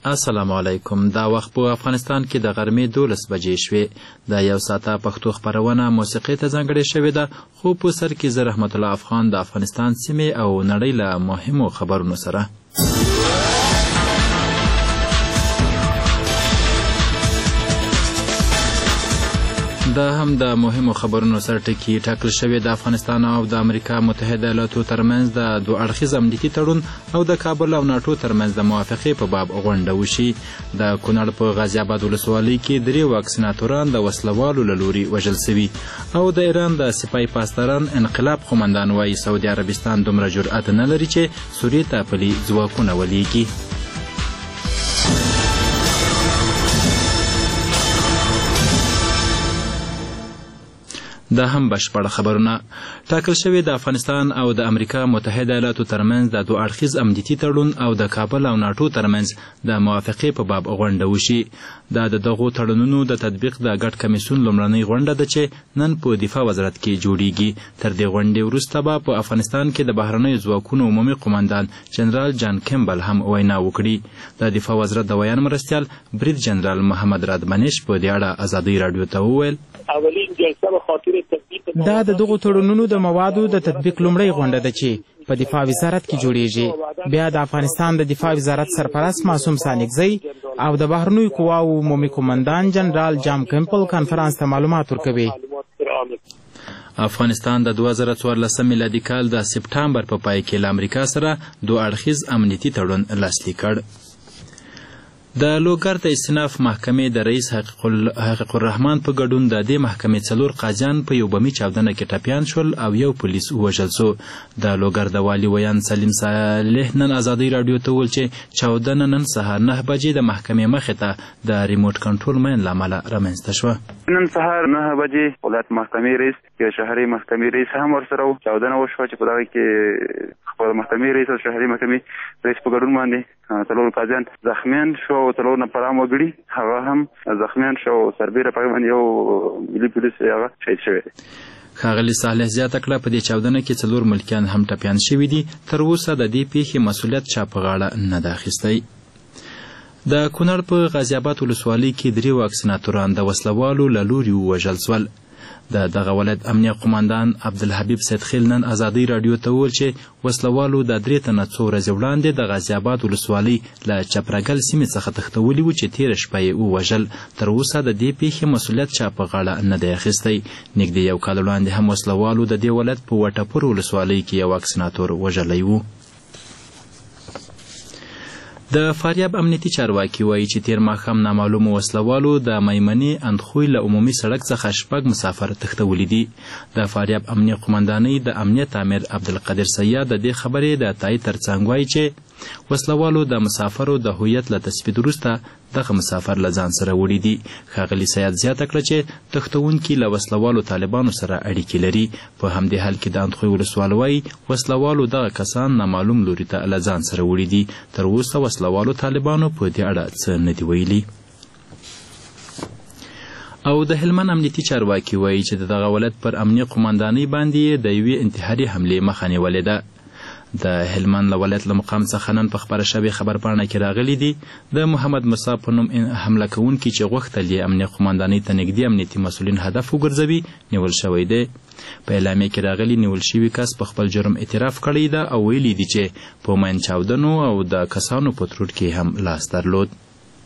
السلام علیکم. دا وخت په افغانستان کې د غرمې 12 بجې شوې. د یو ساعته پښتو خپرونه موسیقۍ ته ځانګړې شوې ده، خو په سر کې زه رحمت الله افغان د افغانستان سیمې او نړۍ له مهمو خبرونو سره. دا هم د مهمو خبرونو سره ټکي ټاکل شوی د افغانستان او د امریکا متحده ایالاتو ترمنځ د دوه اړخیز امنیتي تړون او د کابل او ناټو ترمنځ د موافقې په باب غونډه وشي. د کونړ په غازي آباد ولسوالۍ کې 3 واکسیناتوران د وسلوالو له لوري وژل شوي او د ایران د سپای پاسداران انقلاب قومندان وايي سعودي عربستان دومره جرأت نه لري چې سوریې ته پلي ځواکونه ولیږي. دا هم بشپړ خبرونه. ټاکل شوی د افغانستان او د امریکا متحده ایالاتو ترمنځ د دوه اړخیز امنیتي تړون او د کابل او ناټو ترمنځ د موافقې په باب غونډه وشي. دا د دغو تړونونو د تطبیق د ګډ کمیسیون لومړنۍ غونډه ده چې نن په دفاع وزارت کې جوړیږي. تر دې غونډې وروسته به په افغانستان کې د بهرنیو ځواکونو عمومي قومندان جنرال جان کیمبل هم وینا وکړي. د دفاع وزارت د ویان مرستیال برید جنرال محمد رادمنش په دې اړه ازادۍ راډیو ته وویل دا د دغو تړونونو د موادو د تطبیق لومړۍ غونډه ده چې په دفاع وزارت کې جوړیږي. بیا د افغانستان د دفاع وزارت سرپرست معصوم سانکزی او د بهرنیو قواو عمومي قومندان جنرال جان کیمبل کانفرنس ته معلومات ورکوي. افغانستان د 2014 میلادي کال د سپټامبر په پای کې له امریکا سره دوه اړخیز امنیتي تړون لاسلیک کړ. د لوګر د استیناف محکمې د رئیس حقیق الرحمن په ګډون د دې محکمې 4 قاضیان په یو بمي چاودنه کې ټپیان شول او یو پولیس ووژل شو. د لوګر د والي ویان سلیم صالح نن ازادۍ راډیو ته وویل چې چاودنه نن سهار 9 بجې د محکمې مخې ته د ریموټ کنټرول مین له امله رامنځته شوه. نن سهار 9 بجې ولایت محکمې رئیس یا شهري محکمې رئیس هم ورسره چاودنه وشوه چې په دغه کې خپل محکمې رئیس او شهري محکمې رئیس په ګډون باندې 4 قاضیان زخمیان شو او 3 نفران وګړي هغه هم زخمیان شو. سربیره په باندې یو ملي پولیس هغه شهید شوی. ښاغلي صالح زیاته کړه په دې چاودنه کې 4 ملکیان هم ټپیان شوي دي. تر اوسه د دې پیښې مسؤلیت چا په غاړه نه ده اخیستی. د کونړ په غازي آباد ولسوالۍ کې 3 واکسیناتوران د وسلوالو له لوري ووژل شول. د دغه ولایت امنیه قومندان عبدالحبیب سیدخیل نن ازادۍ راډیو ته وویل چې وسلوالو د 3 تنه څو ورځې وړاندې د غازي آباد ولسوالۍ له چپرګل سیمې څخه تښتولي وو چې تېره شپه یې ووژل. تر اوسه د دې پیښې مسؤلیت چا په غاړه نه دی اخیستی. نږدې یو کال وړاندې هم وسلوالو د دې ولایت په وټپور ولسوالۍ کې یو واکسیناتور وژلی و. د فاریاب امنیتي چارواکي وایي چې تیر ماښام نامعلومو وسلوالو د میمنې اندخوی له عمومي سړک څخه 6 مسافر تښتولي دي. د فاریاب امنیه قومندانۍ د امنیت امیر عبدالقادر سیاد د دې خبرې د تایید ترڅنګ وایي چې وسلوالو د مسافرو د هویت له تثبیت وروسته دغه مسافر له ځان سره وړي دي. ښاغلي سیاد زیاته کړه چې تښتونکي له وسلوالو طالبانو سره اړیکې لري. په همدې حال کې د اندخوی ولسوال وایي وسلوالو دغه کسان نامعلوم لوري ته له ځان سره وړي دي. تر اوسه وسلوالو طالبانو په دې اړه څه نه دي ویلي. او د هلمند امنیتي چارواکي وایي چې دغه ولایت پر امنیه قومندانۍ باندې د یوې انتحاري حملې مخه نیولې ده. د هلمند له ولایت له مقام څخه نن په خپره شوې خبرپاڼه کې راغلي دي د محمد موسی په نوم حمله کوونکي چې غوښتل یې امنیه قومندانۍ ته نږدې امنیتي مسؤلین هدف وګرځوي نیول شوی دی. په اعلامیه کې راغلي نیول شوي کس په خپل جرم اعتراف کړی ده او ویلي دي چې په مین چاودنو او د کسانو په ترور کې هم لاس درلود.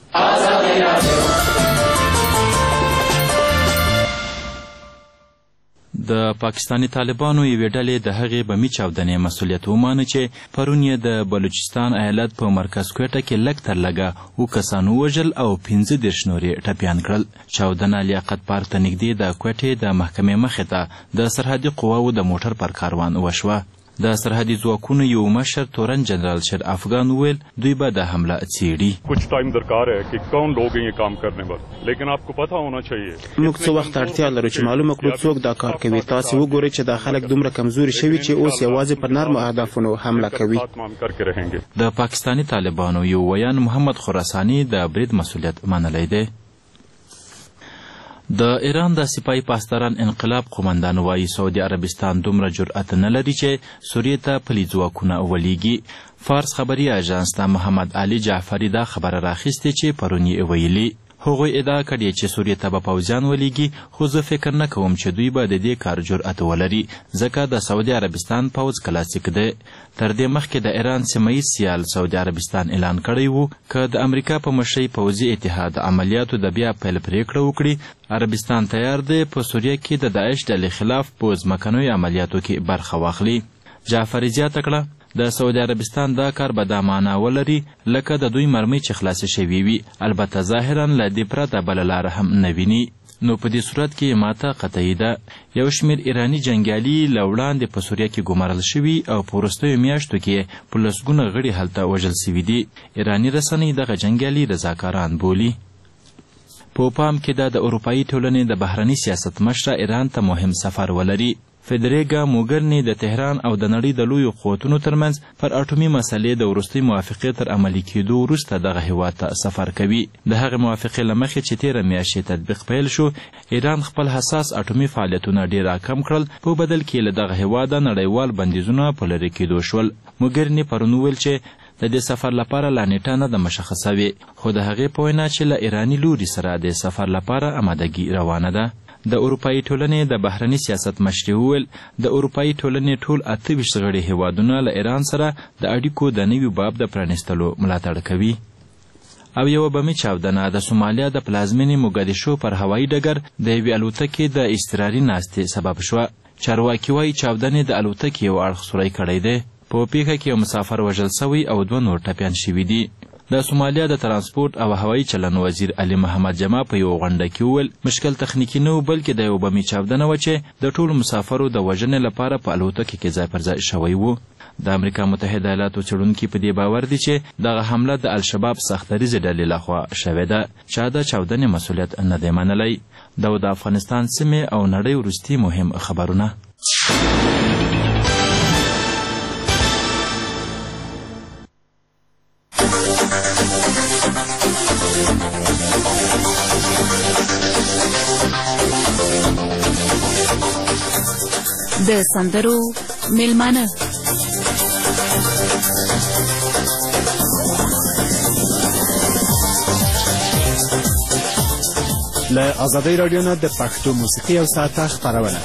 د پاکستاني طالبانو یوې ډلې د هغې بمي چاودنې مسؤلیت ومانه چې پرون یې د بلوچستان ایالت په مرکز کوټه کې لږ تر لږه 7 کسان ووژل او 15 نور یې ټپیان کړل. چاودنه لیاقت پارک ته نږدې د کوټې د محکمې مخې ته د سرحدي قواو د موټر پر کاروان وشوه. د سرحدي ځواکونو یو مشر تورن جنرال شیر افغان ویل دوی به د حمله څیړي. کچھ ټایم درکار ہے کہ کون لوگ ہیں یہ کام کرنے والے لیکن آپ کو پتہ ہونا چاہیے موږ څه وخت اړتیا لرو چې معلومه کړو څوک دا کار کوي. تاسو وګورئ چې دا خلک دومره کمزوري شوي چې اوس یوازې پر نرمو اهدافونو حمله کوي. د پاکستاني طالبانو یو ویان محمد خراساني د برید مسؤلیت منلی دی. د ایران د سپای پاسداران انقلاب قومندان وایي سعودي عربستان دومره جرأت نه لري چې سوریې ته پلي ځواکونه ولیږي. فارس خبري اژانس ته محمد علي جعفري دا خبره راخیستې چې پرون یې ویلي. هغوی ادعا کړې چې سوریې ته به پوځیان ولیږي، خو زه فکر نه کوم چې دوی به د دې کار جرأت ولري ځکه د سعودي عربستان پوځ کلاسیک دی. تر دې مخکې د ایران سیمه ییز سیال سعودي عربستان اعلان کړی و که د امریکا په مشرۍ پوځي اتحاد عملیاتو د بیا پیل پریکړه وکړي، عربستان تیار دی په سوریه کې د داعش ډلې خلاف په ځمکنیو عملیاتو کې برخه واخلي. جعفري زیاته کړه د سعودي عربستان دا کار به دا معنا ولري لکه د دوی مرمۍ چې خلاصې شوي وي، البته ظاهرا له دې پرته بله لاره هم نه ویني. نو په دې صورت کې ماته قطعي ده. یو شمېر ایراني جنګیالي له وړاندې په سوریه کې ګمارل شوي او په وروستیو میاشتو کې په لسګونه غړي هلته وژل سوي دي. ایراني رسنۍ دغه جنګیالي رضاکاران بولي. په پام کې ده د اروپایي ټولنې د بهرني سیاست مشره ایران ته مهم سفر ولري. فدریګا موګرني د تهران او د نړۍ د لویو قوتونو ترمنځ پر اټومي مسلې د وروستۍ موافقې تر عملي کېدو وروسته دغه هېواد ته سفر کوي. د هغې موافقې له مخې چې تېره میاشت تطبیق پیل شو، ایران خپل حساس اټومي فعالیتونه ډېر راکم کړل، په بدل کې له دغه هېواده نړیوال بندیزونه په لرې کېدو شول. موګرني پرون وویل چې د دې سفر لپاره لا نیټه نه ده مشخصه وي، خو د هغې په وینا چې له ایراني لوري سره د سفر لپاره آمادګي روانه ده. د اروپایي ټولنې د بهرني سیاست مشري وویل د اروپایي ټولنې ټول 28 غړي هیوادونه له ایران سره د اړیکو د نوي باب د پرانیستلو ملاتړ کوي. او یوه بمي چاودنه د سومالیا د پلازمینې موګادیشو پر هوایي ډګر د یوې الوتکې د اضطراري ناستې سبب شوه. چارواکي وایي چاودنې د الوتکې یو اړخ سوری کړی دی. په پیښه کې یو مسافر وژل سوی او 2 نور ټپیان شوي دي. د سومالیا د ترانسپورت او هوایي چلن وزیر علي محمد جمع په یو غونډه کې وویل مشکل تخنیکي نه و بلکې د یو بمي چاودنه وه چې د ټولو مسافرو د وژنې لپاره په الوتکې کې ځای پر ځای شوی و. د امریکا متحده ایالاتو څېړونکي په دې باور دي چې دغه حمله د الشباب سختدریزې ډلې لخوا شوې ده. چا د چاودنې مسؤلیت نه دی منلی. دا د افغانستان سیمې او نړۍ وروستي مهم خبرونه. د سندرو میلمانه له ازادۍ راډیو نه د پښتو موسیقي یو ساعته خپرونه.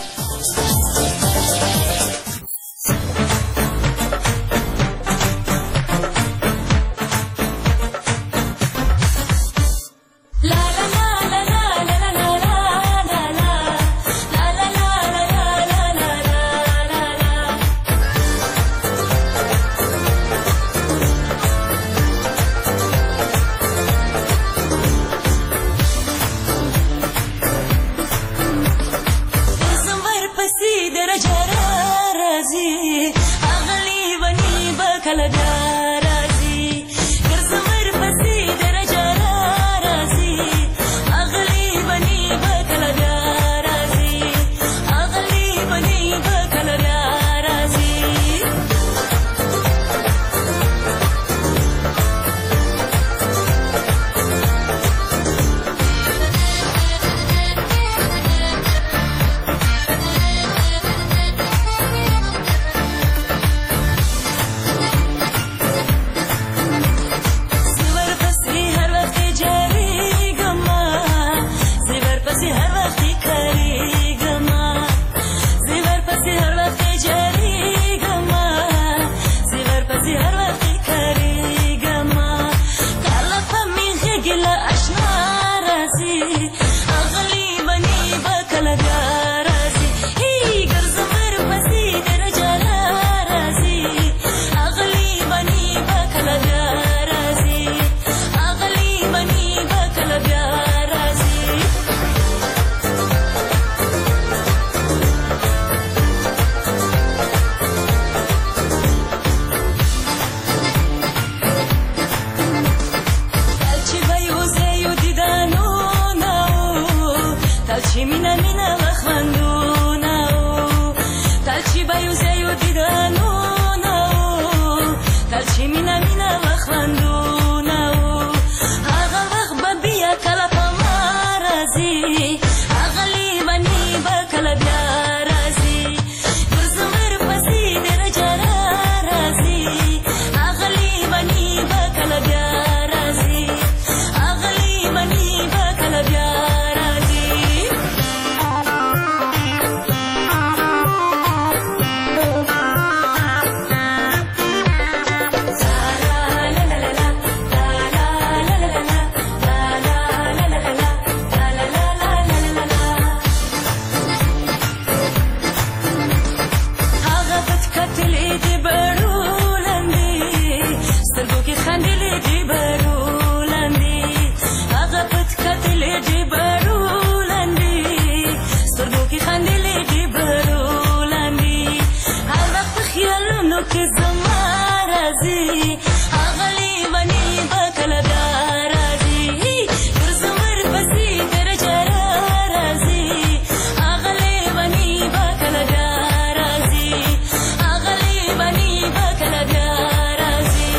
راځي اغلی منی بکل بیا راځي ورزمر پسې تر جرا راځي اغلی منی بکل بیا راځي اغلی منی بکل بیا راځي.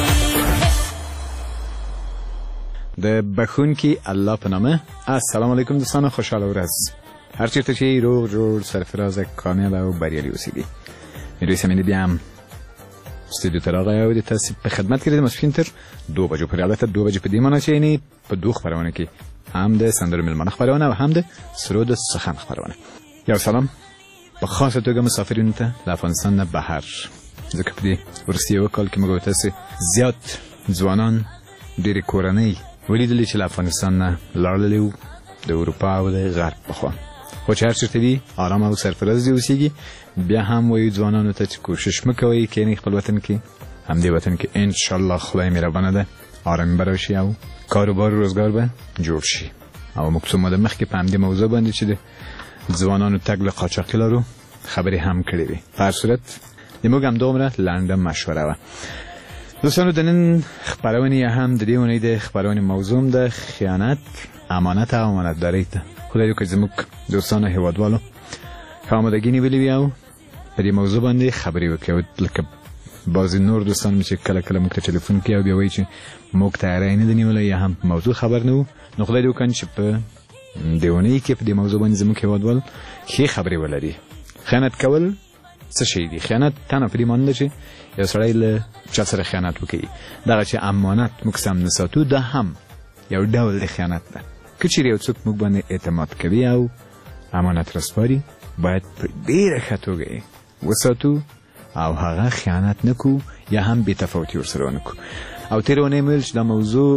د بخونکی الله په نامه. السلام علیکم دوستان، خوشحاله ورځ هر چیرته چې روغ جوړ سرفراز کامیاب او بریالي اوسئ. میرویس امینی بیا هم استودیو ته راغلی او د تاسو په خدمت کې د ماسپښین تر 2 بجو پورې، البته 2 بجې په دې معنی چې یعنې په 2 خپرونه کې هم د سندرو میلمانه خپرونه او هم د سرود سخن خپرونه. یو سلام په خاصه توګه مسافرینو ته له افغانستان نه بهر، ځکه په دې وروستي یو کال کې موږ تاسې زیات ځوانان ډېرې کورنۍ ولیدلې چې له افغانستان نه لاړلي وو د اروپا او د غرب په خوا. خو چې هر چېرته دي ارام او سرفراز دې اوسېږي. بیا هم وایو ځوانانو ته چې کوشش مه کوئ کښېنئ خپل وطن کې، همدې وطن کې انشاءالله خدای مهربانه ده ارامي به راشي او کاروبار و روزګار به جوړ شي. او موږ څو موده مخکې په همدې موضوع باندې چې د ځوانانو تګ له قاچاقي لارو خبرې هم کړې وې. په هر صورت د موږ همدومره لنډه مشوره وه. دوستانو د نن خپرونې یا هم د دې اونۍ د خپرونې موضوع د خیانت، امانت او امانتدارۍ ته خدای دې وکړي زموږ دوستانو هېوادوالو ښه آمادګي نیولې وي او په دې موضوع باندې خبرې وکړي. او لکه بعضې نور دوستان چې کله کله موږ ته ټلیفون کوي او بیا وایي چې موږ تیاری نه ده نیولی یا هم په موضوع خبر نه وو، نو خدای دې وکړي چې په دې اونۍ کې په دې موضوع باندې زموږ هېوادوال ښې خبرې ولري. خیانت کول څه شی دی؟ خیانت تنه په دې معنی ده چې یو سړی له چا سره خیانت وکړي. دغه چې امانت موږ سم نه ساتو دا هم یو ډول د خیانت ده. که چیرې یو څوک موږ باندې اعتماد کوي او امانت رسپاري باید په ډېره ښه توګه وساتو او هغه خیانت نه کړو یا هم بې تفاوتي ورسره ونه کړو. او تېره اونۍ مې ویل چې دا موضوع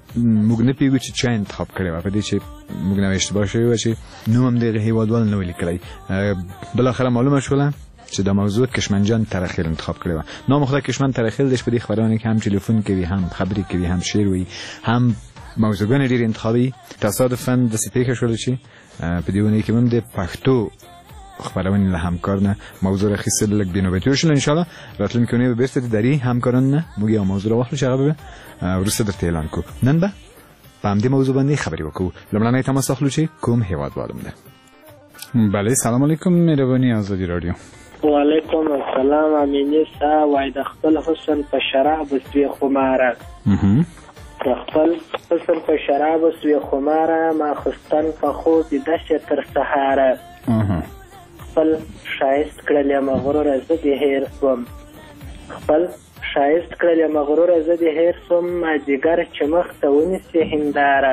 موږ نه پوهېږو چې چا انتخاب کړې وه، په دې چې موږ نه اشتباه شوې وه چې نوم هم دغه هېوادوال نه و لیکلی. بالاخره معلومه شوله چې دا موضوع کشمنجان ترخیل انتخاب کړې وه. نام خدای کشمن ترخیل دش په دې خبرونه کې هم ټلیفون کوي، هم خبرې کوي، هم شعر وایي، هم موضوعګانې ډېرې انتخابي. تصادفاً داسې پېښه شوله چې په دې اونۍ کې هم د پښتو خبرونې له همکار نه موضوع راخیستل لږ بېنوبتي وشول. انشاءالله راتلونکې اونۍ به بېرته د درې همکارانو نه موږ یو موضوع راواخلو چې هغه به وروسته درته اعلان کړو. نن به په همدې موضوع باندې خبرې وکړو. لومړنی تماس اخلو چې کوم هېوادوالم ده. بله سلام علیکم، مهرباني ازادي راډیو. وعلیکم السلام. امینی صاحب وایي د خپل حسن په شرابو سوی خماره، د خپل حسن په شرابو سوی خماره، ماخستن په خوب ویده شه تر سهاره. خپل ښایست کړلې مغروره زه دې هېر سوم، خپل ښایست کړلې مغروره زه دې هېر سوم، مازدیګر چې مخ ته ونیسې هنداره،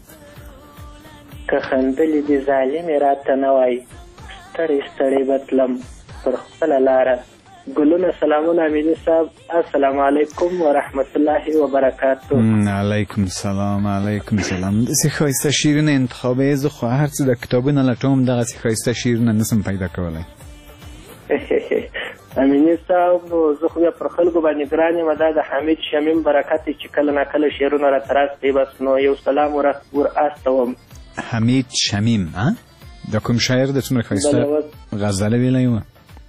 که خندلې دې ظالمې راته نه وای ستړی ستړی به تلم پر خپله لاره. ګلونه سلامونه امیني صاحب، السلام علیکم ورحمت الله وبرکاتو. علیکم السلام. علیکم السلام. داسې ښایسته شعرونه انتخابوې، زه خو هر څه د کتابونه لټوم، دغسې ښایسته شعرونه نسم پیدا کولی. امیني صاحب زه خو بیا پر خلکو باندې ګران یم، دا د حمید شمیم برکت دی چې کله ناکله شعرونه راته راستوي، بس نو یو سلام ور استوم. حمید شمیم دا کوم شاعر د څومره ښایسته غزله ویلی وه؟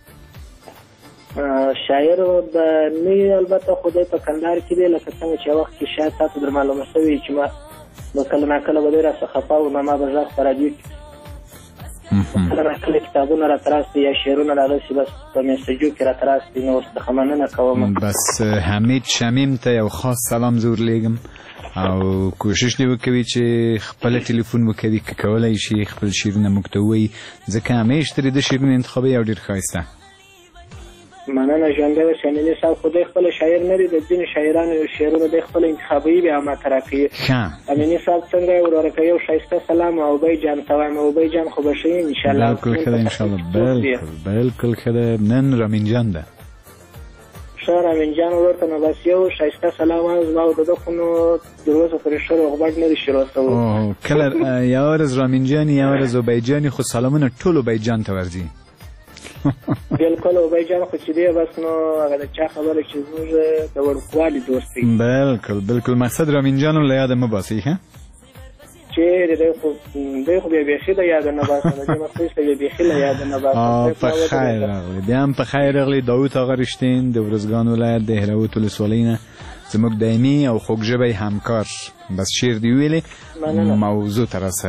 شاعر د نه البته خدای په کندهار کې دی، لکه څنګه چې وخت کې شاید تاسو در معلومه شوي چې ما به کله ناکله به دی راڅه خفه و، نو ما به غږ په راډیو کې کله ناکله کتابونه راته راستي یا شعرونه راغسې بس په میسجو کې راته راستي، نو ورڅخه مننه کوم. بس حمید شمیم ته یو خاص سلام زه ورلیږم او کوشش دې وکوي چې خپله ټلیفون وکوي، که کولی شي خپل شعرونه موږ ته ووایي، ځکه همیش ترې د شعرونه انتخابوي او ډېر ښایسته. مننه ژوندی اوسې امیني صاحب. خو دی خپله شاعر نه دی، د ځینې شاعرانو شعرونه دی خپله انتخابوي بیا ماته راکوي. امیني صاحب څنګه یې ورورکه یو ښایسته سلام اوبی جان ته وایم. اوبی جان خو به ښه یې انشاءالله. بالکل ښه ده انشاءالله. بالکل ښه ده. نن رامین جان ده. ښه رامین جان ورته نو بس یو ښایسته سلام وایم. زما او د ده خو نو تر اوسه پورې ښه روغبړ نه دي شروع شوی. کله یوه ورځ رامین جان یوه ورځ اوبی جان، خو سلامونه ټول اوبی جان ته ورځي. بالکل اوبی جان خو چې دی بس نو هغه د چا خبره چې زموږ د وړوکوالي دوست دی. بالکل بالکل. مقصد رامین جان له یاده مه باسئ ښه. چیرې دی خو بیا بیخي د یاده نه باسم د دې مخکې څه بیا بیخي له یاده نه باسم. په خیر راغلی، بیا هم په خیر راغلی. داود آقا رشتین د ورزګان ولایت د هلوت ولسوالۍ نه زموږ دایمي او خوږژبی همکار. بس شعر دې ویلې، موضوع ته راسه.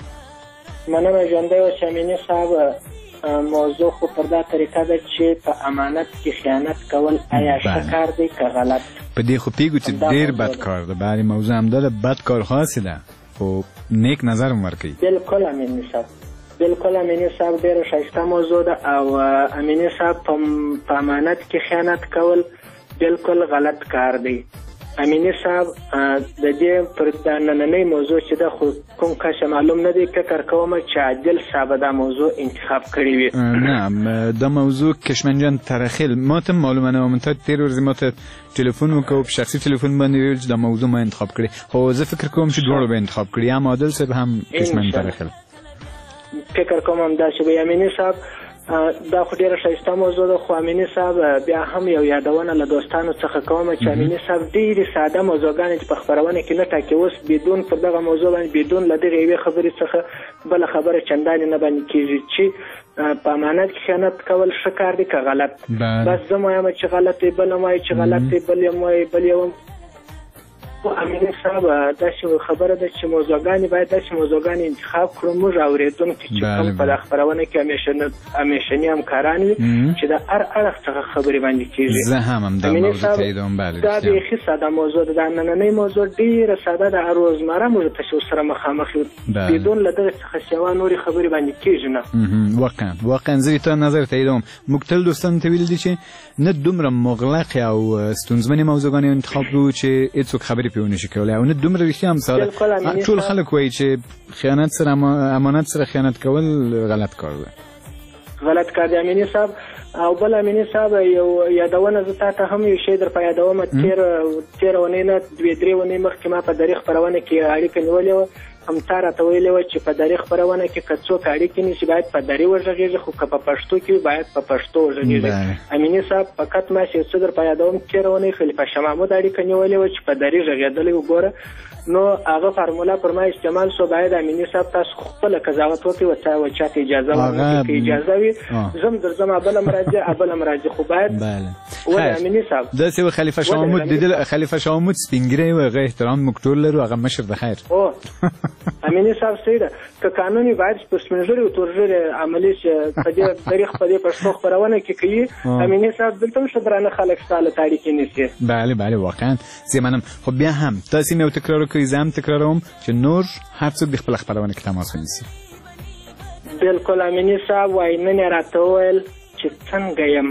مننه ژوندی اوسې امیني صاحب. موضوع خو پر دا طریقه ده چې په امانت کې خیانت کول آیا ښه کار دی که غلط؟ په دې خو پیږو چې ډېر بد کار ده. بله موضوع همدا ده، بد کار خاصې ده خو نیک نظر هم ورکوي. بالکل امیني صاحب، بالکل امیني صاحب ډېره ښایسته موضوع ده. او امیني صاحب په امانت کې خیانت کول بالکل غلط کار دی. امینی صاحب د دې پر د نننۍ موضوع چې دا خو کوم کس معلوم نه دی، فکر کوم چې عادل صاحب دا موضوع انتخاب کړی وي. نه دا موضوع کشمنجان ترخیل ما ته معلومه نه وم. ته تیر ورځ ما ته ټلیفون وکړ، په شخصي ټلیفون باندې ویل چې دا موضوع ما انتخاب کړی. خو زه فکر کوم چې دواړو به انتخاب کړي، هم عادل صاحب هم کشمن ترخیل. فکر کوم همداسې به امینی صاحب. دا خو ډېره ښایسته موضوع ده. خو امیني صاحب بیا هم یو یادونه له دوستانو څخه کوم چې امیني صاحب ډېرې ساده موضوعګانې چې په خپرونه کې نه ټاکي، اوس بدون پر دغه موضوع باندې بدون له دغې یوې خبرې څخه بله خبره چندانې نه باندې کېږي چې په امانت کې خیانت کول ښه کار دی که غلط. بس زه م وایم چې غلط دی، بل هم وایي چې غلط دی، بل هم وایي بل یو. امیني صاحب داسې خبره ده چې موضوعګانې باید داسې موضوعګانې انتخاب کړو موږ اورېدونکي چې کوم په دا خپرونه کې همیشني همکاران وي چې د هر اړخ څخه خبرې باندې کېږي. زه هم همدا موضوع تاییدوم. دا بیخي ساده موضوع ده. دا نننۍ موضوع ډېره ساده ده، روزمره موږ ته چې ورسره مخامخ یو، بدون له دغه څخه سوا نورې خبرې باندې کېږي نه. واقعا زه تا نظر تاییدوم. موږ تل دوستانو ته ویل دي چې نه دومره مغلق او ستونزمنې موضوعګانې انتخاب کړو چې هېڅوک خبرې پې ونه شي کولی، او نه دومره رښتیا هم ساده. ټول خلک وایي چې خیانت سره امانت سره خیانت کول غلط کار دی. غلط کار دی امیني صاحب. او بل امیني صاحب یو یادونه زه تا ته هم یو شی در په یادوم. تېره اونۍ نه 2-3 اونۍ مخکې ما په دري خپرونه کې اړیکه نیولې وه. هم تا راته ویلې وه چې په دري خپرونه کې که څوک اړیکې نیسي باید په دري وغږېږي، خو که په پښتو کې باید په پښتو وغږېږي. امیني صاحب فقط ما یو څه در په یادوم. تېره اونۍ خلیفه شاه محمود اړیکه نیولې وه چې په دري غږېدلی وګوره، نو هغه فارموله پر ما استعمال سو. باید امیني صاحب تاسو خپله قضاوت وکړئ و چاته اجازه ورکړئ. که اجازه وي زم درځم بله مراجع خو باید ولې امیني صاحب داسې و. خلیفه شاه محمود دیدل، خلیفه شاه محمود سپینګیری و، هغه احترام موږ ټول لرو، هغه مشر د خیر. امیني صاحب صحیح ده. که قانون وي باید په سپین ږیري او تور ږیري عملي شي. په دې تاریخ په دې پښتو خپرونه کې کوي امیني صاحب. دلته هم ښه درانه خلک ستا له تاریخ نیسي. بله واقعا زه منم. خو بیا هم تاسې مې یو تکرار وکړئ، زه هم تکراروم چې نور هر څوک د خپله خپرونه کې تماس ونیسي. بالکل امیني صاحب وایي نن یې راته وویل چې څنګه یم،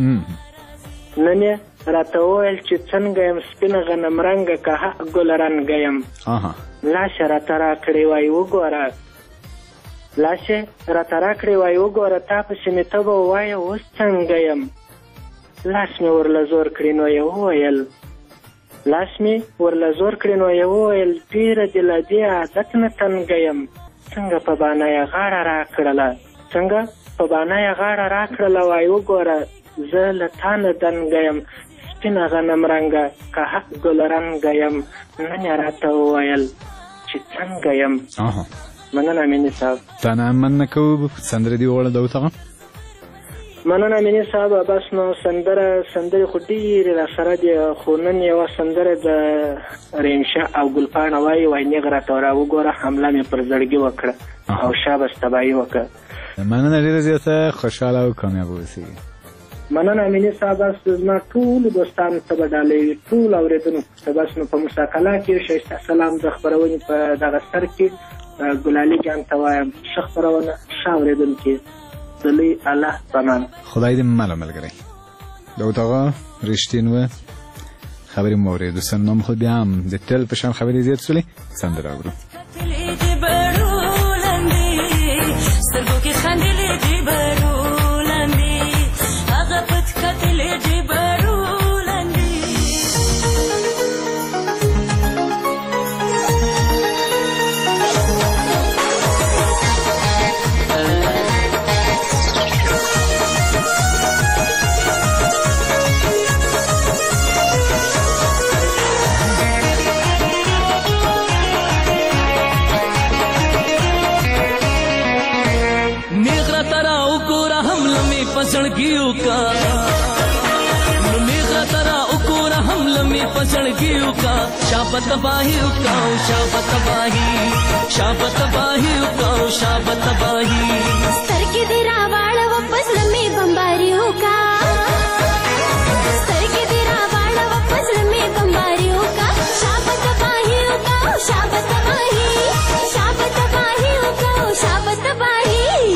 نن یې راته وویل چې څنګه یم، سپینه غنمرنګه که ګل رنګه یم. لاس یې راته راکړې وایي وګوره، لاس یې راته راکړې وایي وګوره، تا پسې مې ته به ووایه اوس څنګه یم. لاس مې ورله زور کړي نو یې وویل، لاس مې ورله زور کړي نو یې وویل ډېره دې له دې عادت نه تنګه یم. څنګه په بانه یې غاړه راکړله، څنګه په بانه یې غاړه راکړله، وایي وګوره زه له تا نه دنګه یم، سپینه غنم رنګه که ګل رنګه یم. نن یې راته وویل چې څنګه یم. مننه امیني صاحب. تا نه مننه کوو. سندره دې وغواړه داود آقا. مننه امیني صاحب. بس نو سندرې خو ډېرې راسره دي، خو نن یوه سندره د رینشا او ګلپاڼه وایي نیغ راته راوګوره، حمله مې پر زړګي وکړه او شابس تباهي وکړه. مننه ډېره زیاته، خوشحاله او کامیاب اوسئ. مننه امیني صاحب. بس زما ټولو دوستانو ته به ډالۍ وي، ټول اورېدونکو ته. بس نو په مساکله کې ښایسته سلام د خپرونې په دغه سر کې ګلالي جان ته وایم ښه خپرونه، ښه اورېدونکي. دلی الله پناه. خدای دې مله ملګری. داود آقا رښتین و، خبرې مو اورېدو. سنام خو بیا هم د تل په شان خبرې زیات سولې. سندره اورو. पसड़गियों का शाबत बाही उकाओ शाबत बाही शाबत बाही उकाओ शाबत बाही सर के दिरा वाड़ वापस लम्बे बम्बारियों का सर के दिरा वाड़ वापस लम्बे बम्बारियों का शाबत बाही उकाओ शाबत बाही शाबत बाही उकाओ शाबत बाही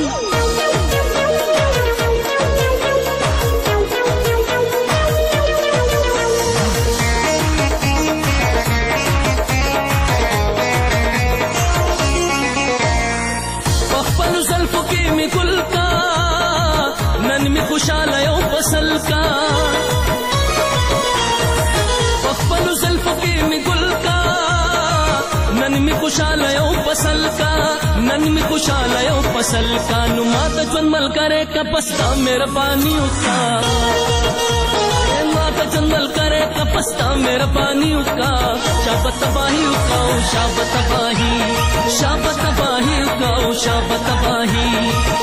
खुशालयों फसल का पखपलु ज़ल्फ़ों में गुल का नन में खुशालयों फसल का नन में खुशालयों फसल का नुमात जन्मल करे कपस्ता मेरा पानी उका माता जन्मल करे कपस्ता मेरा पानी उका शाबत बाही उकाओ शाबत बाही शाबत बाही उकाओ शाबत बाही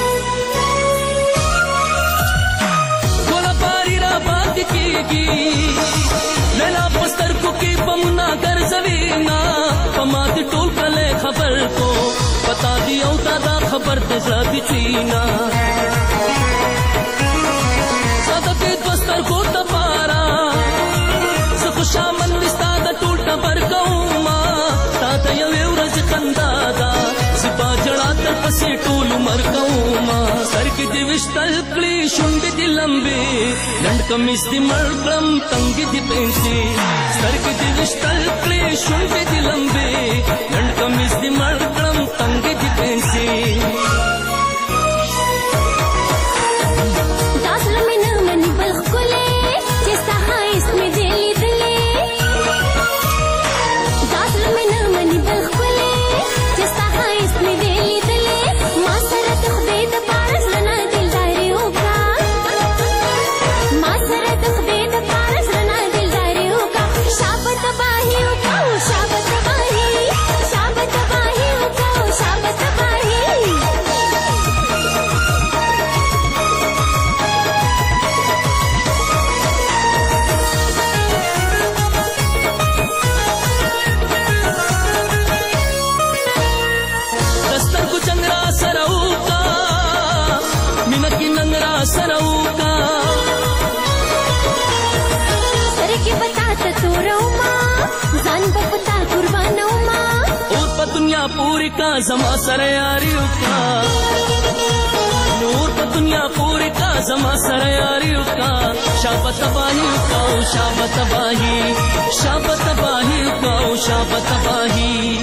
लैला पस्तर को की पमुना कर जवीना पमाती टोल कले खबर को बता दियो दादा खबर दसरा बिचीना सदके पस्तर को तपारा सखुशा मन विस्तादा टूटा पर कौमा ताता यवेवरज कंदादा सिपा जड़ा तर पसे टोल मर कौमा सर की दिविष्टल क्ली शुंडी दी लंबी लंड कमीज दी मर्गम तंगी दी पेंसी सर की दिविष्टल क्ली शुंडी दी लंबी लंड कमीज दी मर्गम तंगी दी पेंसी दासल में न मनी बल्ख कोले जैसा हाँ इसमें दिली दिले दासल में न मनी बल्ख कोले जैसा हाँ इसमें दिली दिले माँ सरत खुदे दपारस लना दिलदारी होगा माँ सरत खुदे दपारस लना दिलदारी होगा शाबत बाही उकाओ शाबत बाही शाबत बाही उकाओ शाबत बाही सरऊका सर के बताता तो रौमा जान बपता कुर्बानो माँ और पर दुनिया पूरी का जमा सर यारियों का नूर पर दुनिया पूरी का जमा सर यारियों का शाबत बाही का शाबत बाही शाबत बाही का शाबत बाही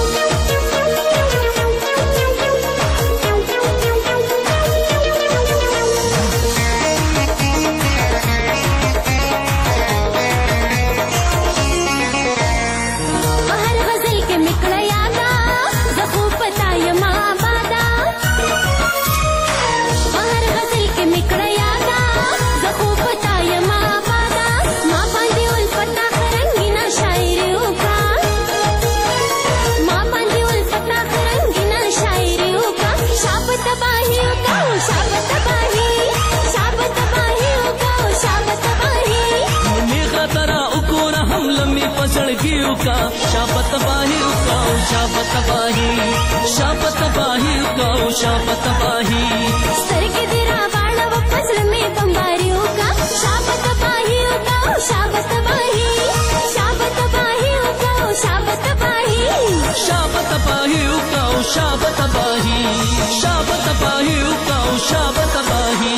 पसड़गियों का शाबत बाही उकाओ शाबत बाही शाबत बाही उकाओ शाबत बाही सर के दिरा वाला वापस में बम्बारियों का शाबत बाही उकाओ शाबत बाही शाबत बाही उकाओ शाबत बाही शाबत बाही उकाओ शाबत बाही शाबत बाही उकाओ शाबत बाही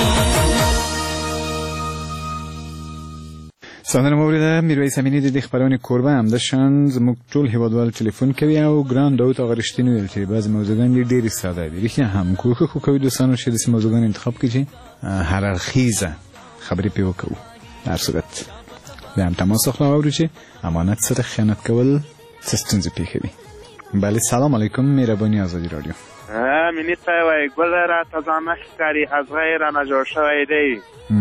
سلام موریده میرویس امینی د خبرونه کوربه هم داشتن زموږ ټول هیوادوال ټلیفون کوي او ګران داوود هغه رښتینی ویل چې بعضی موضوعګان ډېر ساده دي ریښه هم کوخه کوي دوستانو چې د موضوعګان انتخاب کړي هر اړخیزه خبرې په وکړو هر صورت به هم تماس اخلو او چې امانت سره خیانت کول ستونزې پیښوي بله سلام علیکم مهربانی آزادی رادیو امینی ته وای ګل را تزامه کاری از غیر نه جوړ شوی دی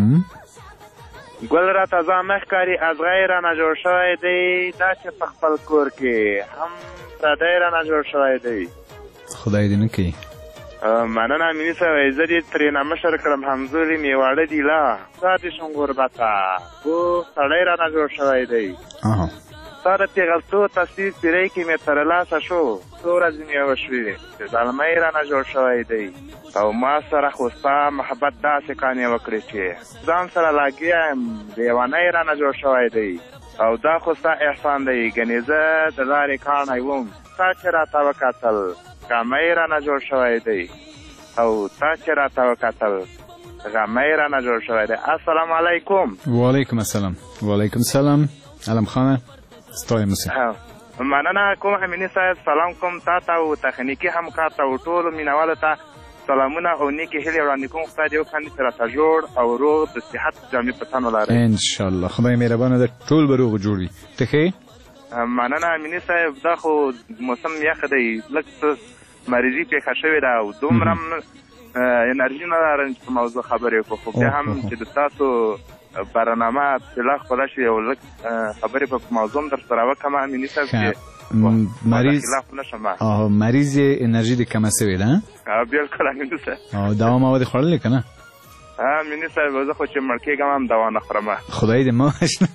ګل را تازه مخکاري از غیر نه جوړ شوی دی دا چې په خپل کور کې هم پردی را نه جوړ شوی دی خدای دې نه کوي مننه امیني صاحب زه دې ترېنه مشر کړم همزولي مې واړه دي لا ستا دې شم غربته خو سړی رانه جوړ شوی دی ستا د پیغلتوب تصویر پیرۍ کې مې تر لاسه شو څو ورځې مې وشوې چې زلمی رانه جوړ شوی دی او ما سره خو ستا محبت داسې کانې وکړې چې ځان سره لاګیا یم لیونی رانه جوړ شوی دی او دا خو ستا احسان دی ګنې زه د لارې کاڼی وم تا چې راته وکتل غمی رانه جوړ شوی دی او تا چې راته وکتل غمی رانه جوړ شوی دی السلام علیکم وعلیکم السلام وعلیکم السلام علم خانه ستایم اوسئ مننه کوم امیني صاحب سلام کوم تا ته او تخنیکي همکار ته او ټولو مینوالو ته سلامونه او نیکې هیلې وړاندې کوم خدای دې وکړي چې راته جوړ او روغ د صحت جامې په تن ولرئ انشاءالله خدای مهربانه ده ټول به روغ جوړ وي ته ښې مننه امیني صاحب دا خو موسم یخ دی لږ څه مریضي پیښه شوې ده او دومره انرژي نه لرم چې په موضوع خبرې وکړو خو بیا هم چې د تاسو برنامه پلا خپله شي او لږ خبرې په موضوع هم در سره وکړم امیني صاحب چې مریض انرژي دې کمه سوې ده بلکل امیني صاحب دوا مواد یې خوړلې که نه امیني صاحب زه خو چې مړ کېږم هم دوا نه خورم خدای دې مه وژنه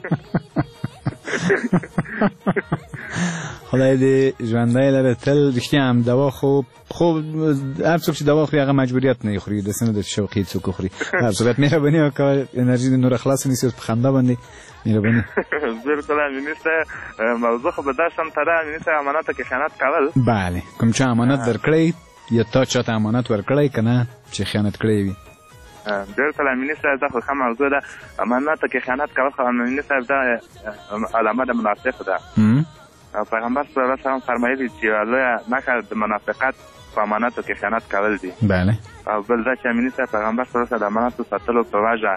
خدای دې ژوندی لره تل رښتیا هم دوا خو هر څوک چې دوا خوري هغه مجبوریت نه خوري داسې نه ده چې شوقي څوک وخوري هر صورت مهرباني وکړه انرژي دې نوره خلاصه نیسي اوس په خندا باندې مهرباني بلکل امیني صاحب موضوع خو به دا سمته ده امیني صاحب اماناتو کې خیانت کول بله کوم چا امانت درکړی یا تا چاته امانت ورکړی که نه چې خیانت کړی وي بلکل امیني صاحب دا خو ښه موضوع ده اماناتو کې خیانت کول خو امیني صاحب دا علامه د منافق ده پیغمبر صلی الله علیه وسلم فرمایلی چې لویه نښه د منافقت په اماناتو کې خیانت کول دي بله او بل دا چې امیني صاحب پیغمبر صلی الله علیه وسلم د اماناتو ساتلو په وجه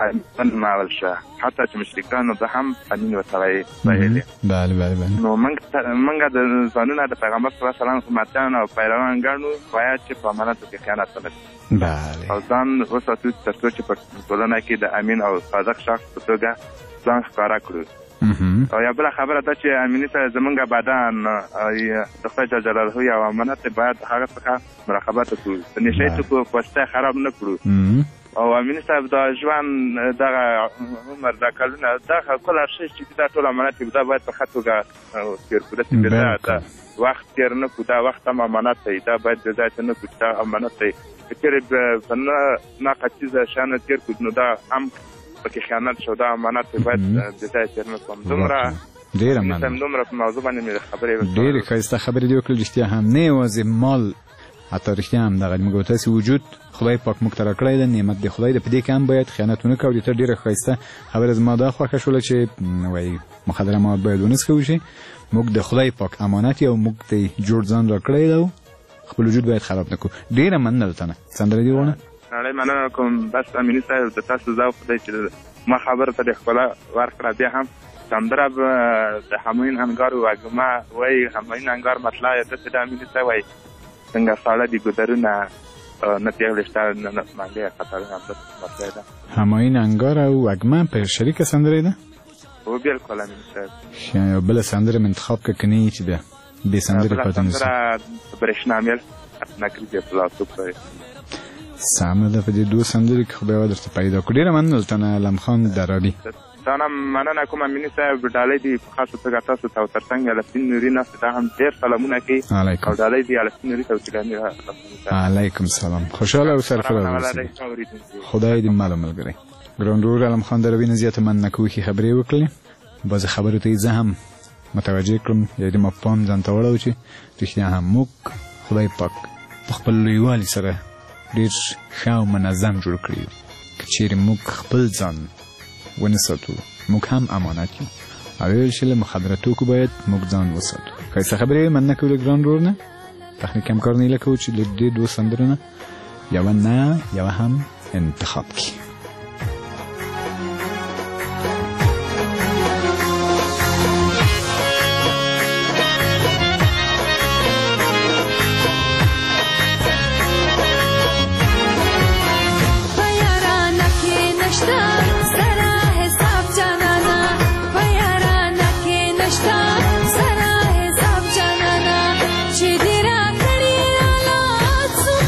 نمول شه حتی چې مشرکانو ده هم امین ورته ویلي بله بله بله نو موږ د ځانونه د پیغمبر صلی الله علیه وسلم امتیان او پیروان ګڼو باید چې په اماناتو کې خیانت ونه کړي بله او ځان وساتو تر څو چې په ټولنه کې د امین او صادق شخص په توګه ځان ښکاره کړو او یا بله خبره ده چې امیني صاحب زمونږ بدن د خدای جل جلاله یو امانت باید هغه څخه مراقبت وکړو د نشې توکو پوسته خراب نه کړو او امیني صاحب دا ژوند دغه عمر دا کلونه دغه کل هر شی چې دا ټول امانت دا باید په ښه توګه تېر کړو داسې بې ځایه ده وخت تېر نه کړو دا وخت هم امانت دی دا باید بې ځایه نه کړو چې دا امانت دی که چېرې په ناقصیزه شیانو تېر کړو نو دا هم پکې خیانت شو دا امانت باید بې ځایه تېر نه کړم دومره ډېره مننه دومره په موضوع باندې مې خبرې وکړې ډېرې ښایسته خبرې دې وکړل رښتیا هم نه یوازې مال حتی رښتیا هم دغه موږ تاسې وجود خدای پاک موږ ته راکړی دی نعمت دی خدای دی په دې کې هم باید خیانت ونه کوو ته ډېره ښایسته خبره زما دا خوښه شوله چې وایي مخدره مواد باید ونه څښو شي موږ د خدای پاک امانت یو موږ ته جوړ ځان راکړی دی خپل وجود باید خراب نه کړو ډېره مننه له تنه سندره دې ووایه نړۍ مننه کوم بس امیني صاحب د تاسو ذوق دی چې ما خبره ته د ښکلا ورکړه بیا هم سندره د همایون انګار وږمه وایي همایون انګار مطلع یې داسې د امیني صاحب وایي څنګه ساړه دي ګودرونه نه پیغلې شته نه مانګې خطرونه همداسې مطلع ده همایون انګار او وږمه په شریکه سندره ده هو بلکل امیني صاحب یو بله سندره مې انتخاب که که نه یي چې بیا بې سندرې پاتې نه شي سندره برېښنا میل نکري دې پلاسوک سمه ده په دې دوه سندرې کې خو به یوه درته پیدا کړو ډېره مننه له تنه علم خان درابي تا نه مننه کوم امیني صاحب ډالۍ دي په خاصه توګه تاسو ته او تر څنګ الفین نوري ناست دا هم ډېر سلامونه کوي او ډالۍ دي الفین نوري توچګاني علیکم سلام خوشحاله او سرفراز اوسئ خدای دې مال ملګری ګران ورور علم خان درابي نه زیاته مننه کوو ښې خبرې وکړلې بعضې خبرو ته یې زه هم متوجه کړم یا دې ما پام ځان ته وړو چې رښتیا هم موږ خدای پاک په خپل لویوالي سره ډېر ښه او منظم جوړ کړي یو که چیرې موږ خپل ځان ونه ساتو موږ هم امانت یو او ویل چې له مخدره توکو باید موږ ځان وساتو ښایسته خبرې مننه کوو له ګران ورور نه تخنیک همکار نه هیله کوو چې له دې دوه سندرو نه یوه نه یوه هم انتخاب کړي Sara hai sab janana, chidira kadi ala,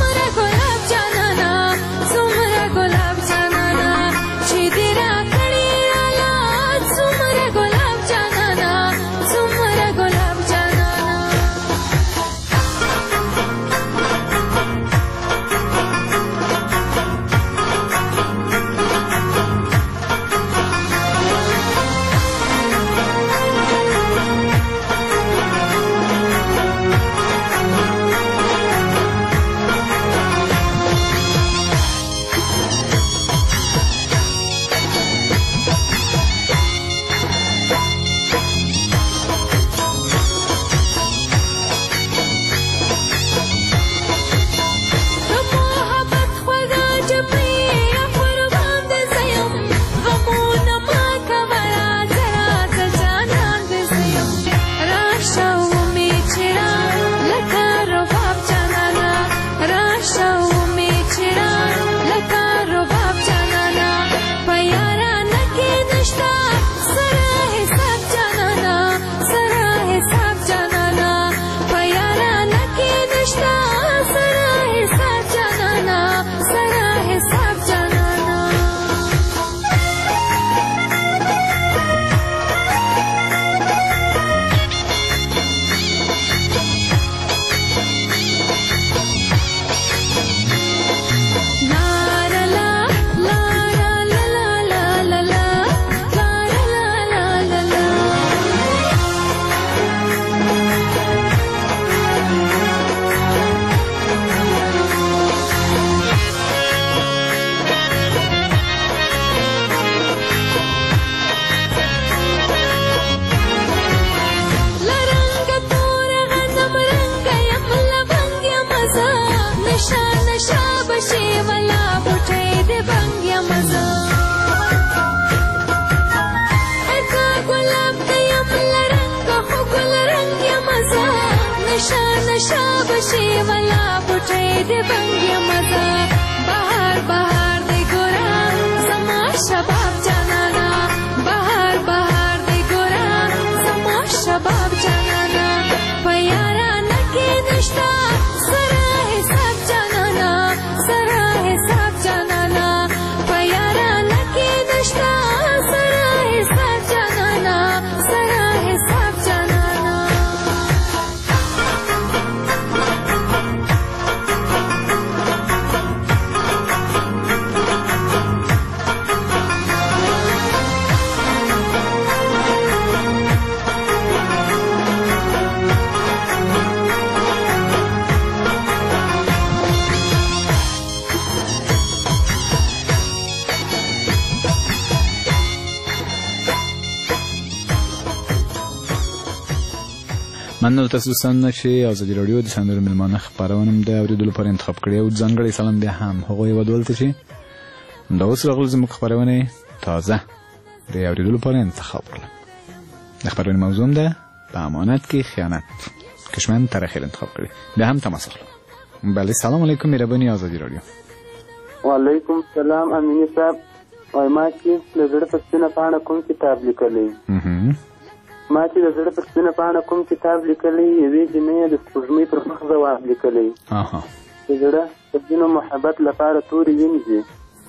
گلاب دیم لرنگ خو گل رنگ مزا نشا نشا بشی ولا پټې دې بنګ مزا بهار بهار دې ګورا زما شباب جانانا بهار بهار دې ګورا زما شباب جانانا پیارا نکې نشتا سره حساب جانانا سره حساب جانانا پیارا نکې نشتا سره حساب جانانا سره حساب جانانا مننه له تاسو دوستانو چې ازادي راډیو د سندرو میلمانه خپرونه د اورېدلو لپاره انتخاب کړې او ځانګړی سلام بیا هم هغوی ودول ته چې د اوس راغلو زموږ خپرونه تازه د اورېدلو لپاره انتخاب کړل. د خپرونې موضوع هم ده په امانت کې خیانت کشمن تاریخي انتخاب کړی. بیا هم تماس اخلو. بله سلام علیکم مهرباني ازادي راډیو. وعلیکم السلام امینی صاحب وای ما چې د زړه په سپینه پاڼه کوم کتاب لیکلی ما چې د زړه په سپینه پاڼه کوم کتاب لیکلی یوې جمعې د سپوږمۍ پر مخ ځواب لیکلی د زړه په ځینو محبت لپاره تورې وینځي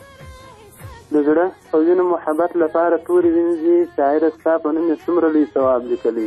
د زړه په ځینو محبت لپاره تورې وینځي شاعره ستا په نوم یې څومره لوی ثواب لیکلی.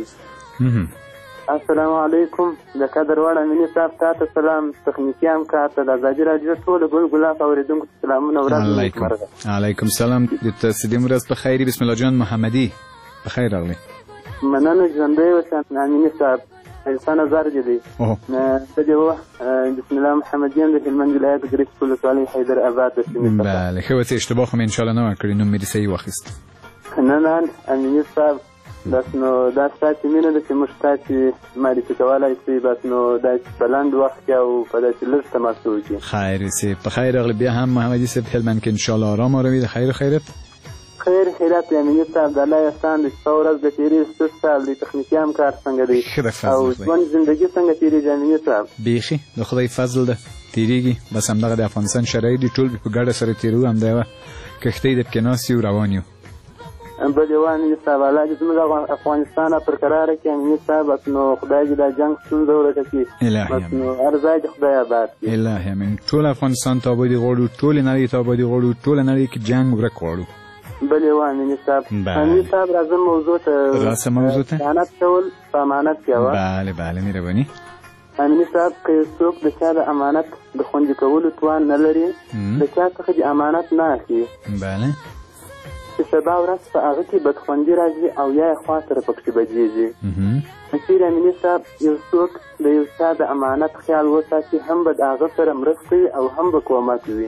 السلام علیکم د قدر وړ امیني صاحب تا ته سلام تخنیکي همکار ته د ازادي راډیو ټولو ګل ګلاب اورېدونکو ته سلامونه ورځ علیکم سلام د تسلیم ورځ په خیر بسم الله جان محمدي په خیر راغلی مننه ژوندی اوسه امیني صاحب انسان ازار جدي تجوا بسم الله محمدیان د هلمند ولایت ګریس ولسوالۍ حیدر آباد د سیمې څخه بله ښه وڅې اشتباه خو مې انشاءالله نه وکړي نوم مې دې صحیح واخیست نه امیني صاحب بس نو دا ستاسې مینه ده چې موږ تاسې معرفي کولی شئ بس نو داسې په لنډ وخت کې او په داسې لږ تماس وکړي. خیر صاحب په خیر راغلی بیا هم محمدي صاحب هلمند کې انشاءالله ارام وي د خیر و خیرت خیر خیرات امیني صاحب د الله احسان د شپه ورځ د تېرېږي ستاسو صاحب د تخنیکي همکار څنګه دی او ژوند زندګي څنګه تېرېږي امیني صاحب بیخي د خدای فضل ده تېرېږي بس همدغه د افغانستان شرایط دي ټول په ګډه سره تېرو همدا یوه کښتۍ د پکې ناست یو روان یو بل یو امیني صاحب الله دې زموږ افغانستان پر قراره کړي امیني صاحب بس نو خدای دې دا جنګ ستونزه ورکړي بس نو هر ځای دې خدای آباد کړي الهي امین ټول افغانستان ته آبادي غواړو ټولې نړۍ ته آبادي غواړو ټوله نړۍ کې جنګ ورک غواړو بل یو امیني صاحب امیني صاحب راځم موضوع ته خیانت کول په امانت کې بله مهرباني امیني صاحب که څوک د چا د امانت د خوندي کولو توان نه لري د چا څخه د امانت نه اخلي بله چې سبا ورځ په هغه کې بدخوندي راځي او یا یې خوا سره پکې بدېږي که چیرې امیني صاحب یو څوک د یو چا د امانت خیال وساتي هم به د هغه سره مرسته وي او هم به کومک وي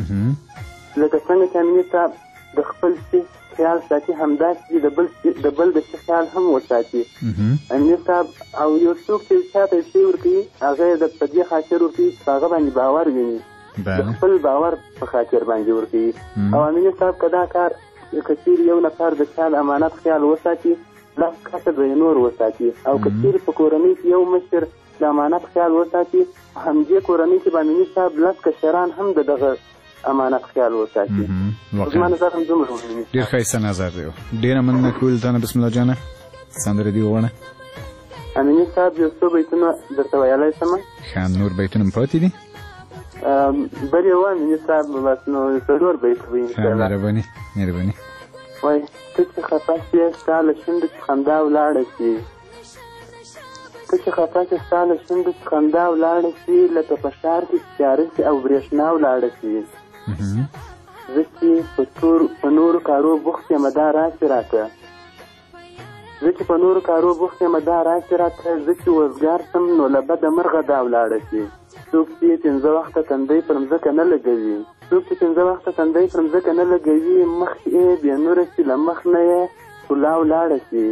لکه څنګه چې امیني صاحب د خپل شي خیال ساتي همداسې د بل د شي خیال هم وساتي امیني صاحب او یو څوک چې چا ته شی ورکوي هغه یې په دې خاطر ورکوي چې په هغه باندې باور ویني د خپل باور په خاطر باندې ورکوي او امیني صاحب که دا کار که چیرې یو نفر د چا د امانت خیال وساتي لس کسه به یې نور وساتي او که چیرې په کورنۍ کې یو مشر د امانت خیال وساتي همدې کورنۍ کې به امیني صاحب لس کشران هم د دغه امانت خیال وساتي زما نظر هم دومره ډېر ښایسته نظر دی ډېره مننه کوو تا نه بسم الله جانه سندره دې وغواړه امیني صاحب یو څو بیتونه درته ویلی شمه ښه نور بیتونه م پاتې دي بل یو امیني صاحب بس نو څلور بیت وي انشاءالله مهرباني وایي ته چې خفه شې ستا له شونډو چې خندا ولاړه شي ته چې خفه شې ستا له شونډو چې خندا ولاړه شي لکه په ښار کې چې تیاره شي او برېښنا ولاړه شي زه چې په نورو کارو بوخت یم دا راسې راته زه چې په نورو کارو بوخت یم دا راسې راته زه چې وزګار شم نو له بده مرغه دا ولاړه شي څوک چې 15 وخته تندی پر مځکه نه لګوي څوک چې 15 وخته تندی پر مځکه نه لګوي مخ یې بې نوره شي له مخ نه یې ښکلا ولاړه شي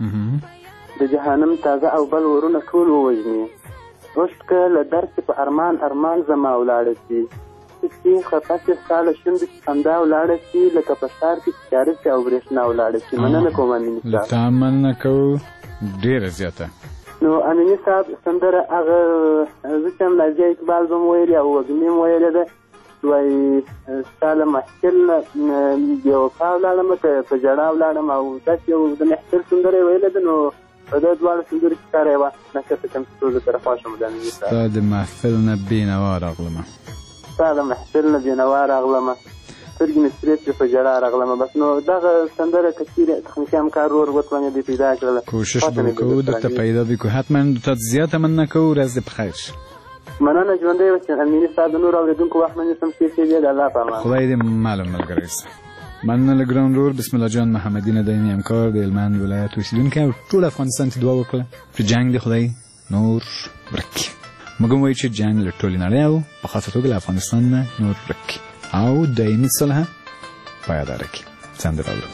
د جهنم تازه او بل ورونه ټول ووژني اوښکه له درد چې په ارمان زما ولاړه شي چې خطا چې ستا له شونډو چې خندا ولاړه شي لکه په ښار کې چې تیاره شي او برېښنا ولاړه شي. مننه کوم امیني صاحب. تا مننه کوو ډېره زیاته. نو امیني صاحب سندره هغه زه چې هم نازیه اقبال به م ویلې او وږمې م ویلې ده وایي ستا له محفل نه بېوفا ولاړم که په ژړا ولاړم او داسې یو د محفل سندره یې ویلې ده. نو په دې دواړو سندرو کې ستا یوه نښته کوم چې ټولو سره خوښه م د امیني صاحب. ستا د محفل نه بېنوا راغلمه. ستا د محفل نه بېنوا راغلمه سترګې مې سرې شوې په ژړا راغلمه. بس نو دغه سندره که چیرې تخنیکي همکار ور وتوانېدی پیدا کړله کوشش به وکړو درته پیدا وکړو. حتما تا زیاته مننه کوو. ورځ دې په خیر شي. مننه ژوندی اوسې امیني صاحب. د نورو اورېدونکو وخت نه نیسم ښې ښې دی د الله په امان. خدای دې معلوم ملګری سه. مننه له ګران ورور بسم الله جان محمدي نه دایمي همکار د هلمند ولایت اوسېدونکی او ټول افغانستان ته دعا وکړه چې جنګ دې خدای نور ورک کړي. موږ هم وایو چې جنګ له ټولې نړۍ او په خاصه توګه له افغانستان نه نور ورک کړي او دایمي صلح پایداره کړي. سندره اورو.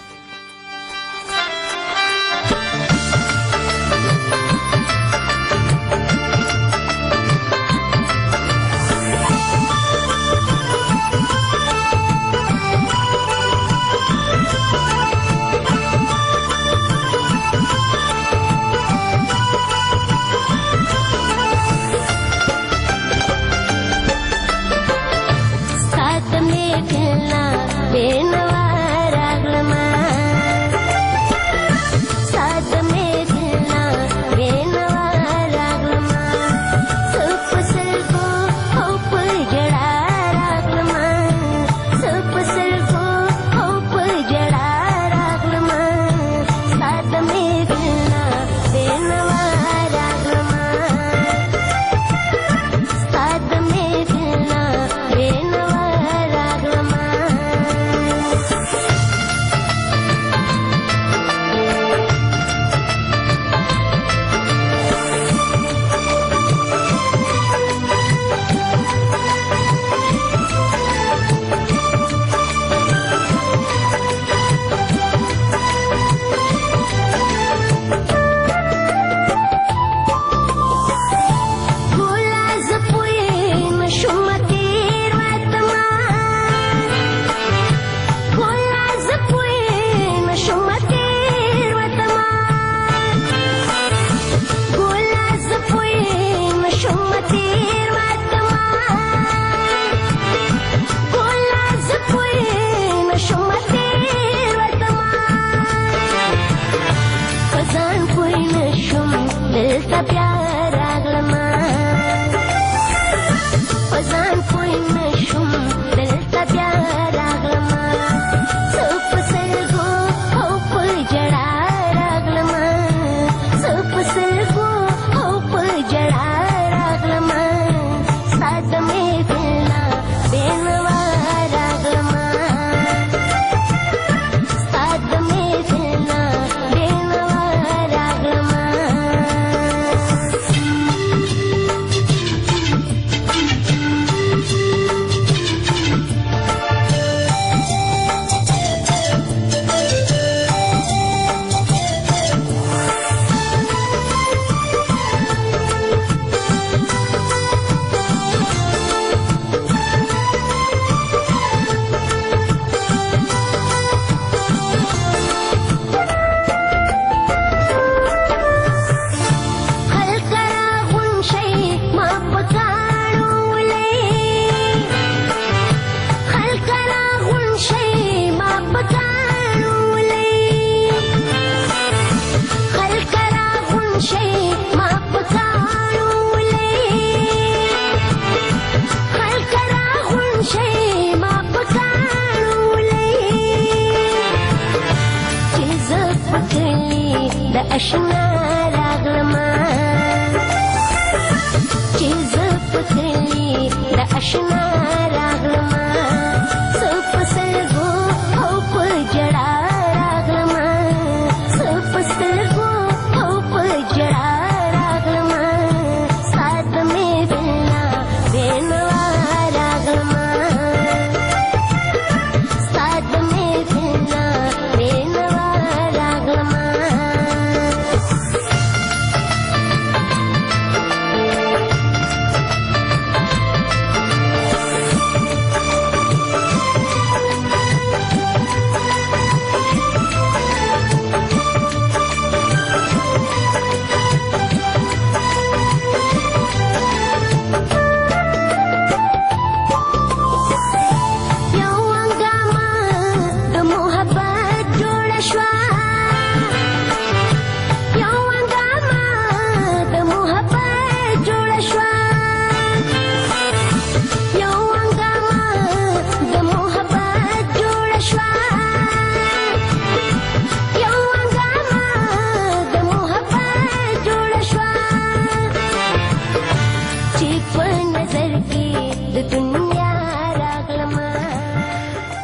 اشنا راغلما چې زه پتلی د اشنا راغلما څه په سترګو او په جړا راغلما څه په سترګو او په جړا راغلما سات مې بنا بینوا راغلما سات مې بنا بینوا راغلما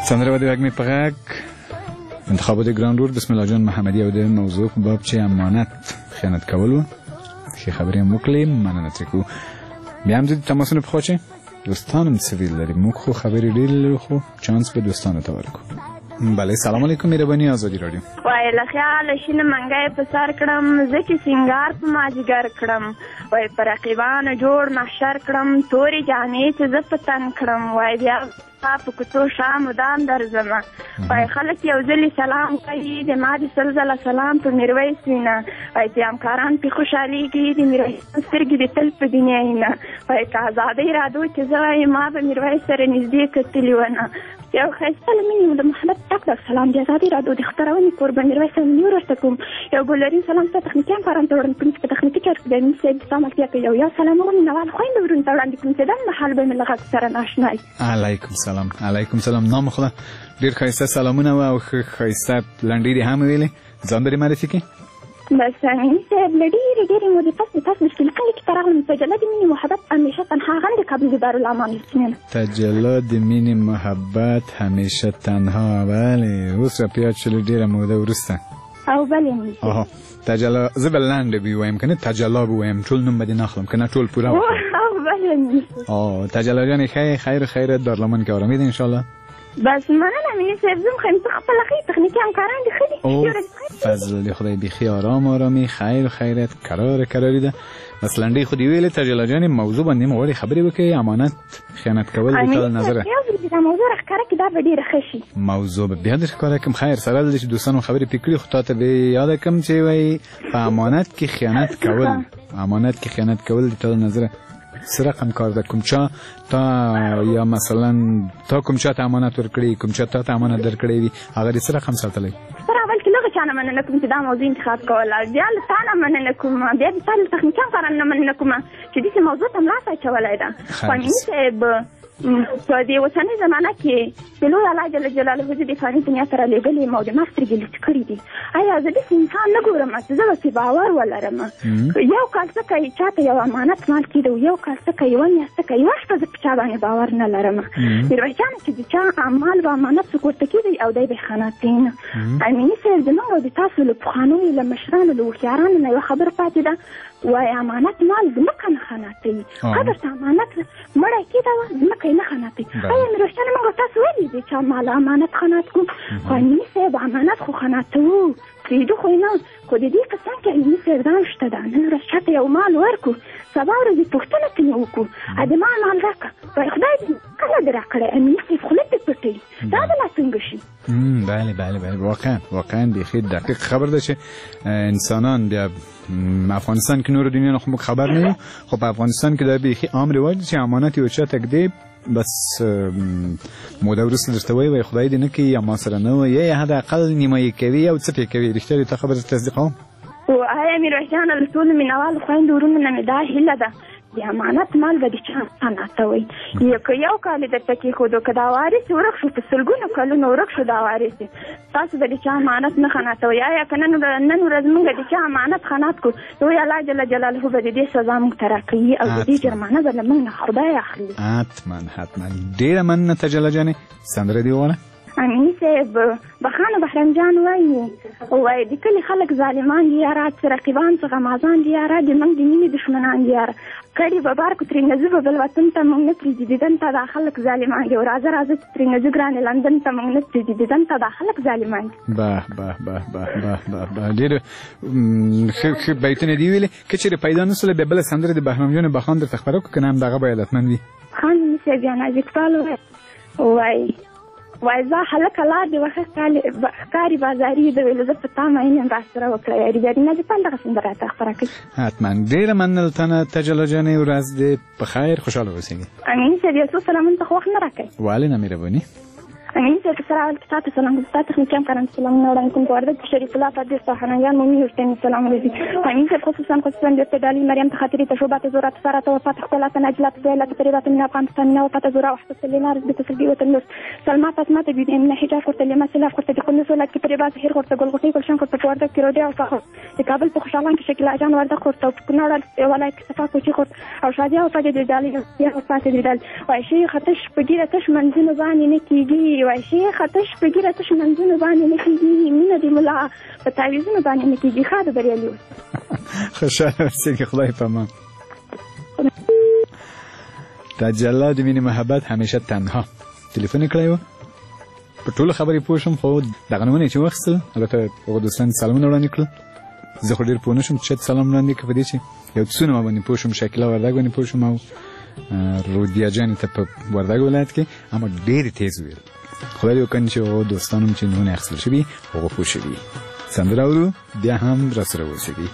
سندره و د وګمې په غږ انتخابات ګران رور بسم الله جان محمدی او د موضوع په باب چې امانت خیانت کول و ښې خبرې هم وکړې مننه ترې کوو بیا هم زه د تماسونو په خوا چې دوستان هم څه ویل لري موږ خو خبرې ډېرې لرو خو چانس به دوستانو ته ورکړو بله سلام علیکم مهرباني ازادي راډیو وای له خیاله شینه منګی په سر کړم زه چې سینګار په مازدیګر کړم وای په رقیبانو جوړ محشر کړم تورې جامې چې زه په تن کړم وای بیا په کوڅو شا مدام درځمه وای خلک یو ځلې سلام کوي د ما د سل ځله سلام په میرویس وینه وای چې همکاران پې خوشحالېږي د میرویس سترګې د تل په دنیا وینه وای که ازادۍ رادو چې زه وایم ما به میرویس سره نږدې کتلي ونه یو ښایسته له مینې د محمد ډک ډک سلام د ازادۍ رادیو د خپرونې کوربه میرویس صاحب نیور ورته کوم یو ګلرین سلام ستا تخنیکي همکارانو ته وړاندې کوم چې په تخنیکي کار کې د امین صاحب د سلام اړتیا کوي یو سلامونه مینوال خویندو ورونو ته وړاندې کوم چې دمهال به مې له غږ سره ناشنا وي علیکم سلام نام خدا ډېر ښایسته سلامونه وه او ښه ښایسته لنډۍ دې هم ویلې ځان به دې معرفي کړي بس امین صاحب له ډېرې مودې پس د تاسو مشکل کلي کې ته راغلم تجله د مینې محبت همیشه تنها غم د کابل د دارالامان یاسمینه تجله د مینې محبت همیشه تنها بلې اوس را پیاد شولې ډېره موده وروسته او بلې تجله زه به لنډه ووایم که نه تجله به ووایم ټول نوم به دې نه اخلم که نه ټول پوره او بلې تجله جانې ښې خیرت دارالمان کې آرامي ده انشاءالله بس مننه مینې صاحب زه خو ته خپله ښې تخنیکي همکاران دې ښه دي فضل د خدای بیخي آرامي خیر خیرت کراري ده بس لنډۍ خو دې ویلې تجله جانې موضوع باندې مو غواړې خبرې وکړې امانت خیانت کول د تا نظره موضوع راښکاره کړي دا به ډېره ښه شي موضوع به بیا درښکاره کړم خیر سره ده چې دوستانو خبرې پرې کړي خو تا ته به یاده کړم چې وایي په امانت کې خیانت کول د تا نظره څه رقم کار ده کوم چا تا یا مثلا تا کوم چا ته امانت ورکړي کوم چا تا ته امانت درکړی وي هغه دې څه رقم ساتلی سر اول کې لږه چا نه مننه کوم چې دا موضوع انتخاب کوله بیا له تا نه مننه کوم بیا د تا له تخنیکي همکارانو نه مننه کوم چې داسې موضوع ته ملاس اچولی ده خو امیني صاحب په دې اوسنۍ زمانه کې د لوی الله جل جلاله زه د فاني دنیا سره لېږلې یم او د ما سترګې لوڅ کړي دي ایا زه داسې انسان نه ګورم چې زه به پرې باور ولرم یو کال څه کوي چا ته یو امانت مال کېده یو کال څه کوي یوه میاشت څه کوي یوه شپه زه په چا باندې باور نه لرم میرویس جانه چې د چا مال به امانت څوک ورته کېدی او دی به یې خیانتوي نه امیني صاحب زموږ او د تاسو له پخوانیو له مشرانو له هوښیارانو نه یوه خبره پاتې ده وای امانت مال ځمکه نه خیانتوي قدر ته امانت مړی کېده وه ځمکه یې نه خیانتوي ایا میرویس جانه موږ تاسو ولې دې چا مال امانت خیانت کړو خو امیني صاحب امانت خو خیانتوو پرېږدو خو یې نه خو د دې قسم کې امیني صاحب دا شته ده نن ورځ چاته یو مال ورکړو سبا ورځې پوښتنه ترې وکړو د ما مال راکړه وایي خدای دې کله دې راکړی امیني صاحب خوله دې پټوي دا به لا څنګه شي بله واقعا بیخي دقیق خبر ده چې انسانان بیا افغانستان کې نور دنیا نه خو موږ خبر نه یو خو په افغانستان کې دا بیخي عام رواج چې امانت یو چا ته ږدې بس موده وروسته درته وایي خدای دې نه کوي یا ما سره نه وي یا حداقل نیمایي کوي او څه پرې کوي رښتیا دې ته خبره تصدیقوم آیا میرویس جانه له ټولو مینهوالو خویندو ورونو نه مې دا هیله ده د امانت مال به د چا خیانتوئ که یو کال یې درته کېښودو که دا وارث ورک شو په سلګونو کلونو ورک شو دا وارث تاسو به د چا امانت نه خیانتوئ آیا که نن ورځ موږ د چا امانت خیانت کړو لوی الله جل جلاله به د دې سزا موږ ته راکوي او د دې جرمانه به له موږ نه خدای اخلي حتما ډېره مننه تجله جانې سندره دې ووایه امیني صاحب بخانه بحرم جان وایي د کلي خلک ظالمان دي یاره څه رقیبان څه غمازان دي یاره د موږ د مینې دښمنان دي یاره کړي به بار کو ترې نه ځو به بل وطن ته موږ نه پرېږدي دیدن ته دا خلک ظالمان دي او راځه چې ترې نه ځو ګرانې لندن ته موږ نه پرېږدي دیدن ته دا خلک ظالمان دي ډېر ښه بیتونه دي ویلې که چېرې پیدا نه سوله بیا بله سندره د بهرام جان بخان درته خپره کړو که نه همدغه به علتمند وي خان صاحب یا نازکپال وایي زه هلکه لار دې وښه ښکاري بازاري د ویلو زه په تا مین یم راسره وکړه یاري بیا د نازکپال دغه سندره راته خپره کړي حتما ډېره مننه له تا نه تجله جانې ورځ دې په خیر خوشحاله اوسېږي امین صاحب یو څو سلامونه ته خو وخت نه راکوي ولې نه مهرباني امین صاحب سره اول کې تاسو سلام کوم تاسو تخنیکي همکارانو ته سلامونه وړاندې کوم په وردګ کې شریف الله فضل سهارنګیان مومي حسین سلام علیکم امین صاحب خصوصا د پیدالي مریم ته خاطرې ته شوبات زورات سارات وفات خپلات نجلات دویلات تقریبات من افغانستان نه وفات زورا وحده سلینا رز بتسلبي وتنس سلمى فاطمه بيد من حجاب قرت لما سلاف قرت بكل سولات کې تقریبات هیر قرت ګلغوټي ګلشن قرت په وردګ کې روډي او فخر د کابل په خوشالان کې شکل اجان وردګ قرت په کونړ ولایت کې صفا کوچي قرت او شادي او فاجد دالي یا وفات دال وای شي خطش په ګیره تش منځنه باندې نه کیږي وایي شیخه تش په ګیره تش منځونو باندې نه کېږي مینه د ملا په تعویضونو باندې نه کېږي ښه د بریالي اوسه خوشحاله اوسېږي خدای په امان تجلی د مینې محبت همیشه تنها تلیفون یې کړی و په ټولو خبرې پوه شم خو دغه نومونه یې چې واخیستل البته هغو دوستان سلامونه وړاندې کړل زه خو ډېر پوه نه شم چې چا سلام وړاندې کړه په دې چې یو څونه ما باندې پوه شم شکیله وردګ باندې پوه شم او رودیا جانې ته په وردګ ولایت کې اما ډېرې تیز ویل خدای دې وکړي چې هغو دوستانو چې نومونه اخیستل شوي هغو پوه شوي سندره اورو بیا هم راسره اوسېږي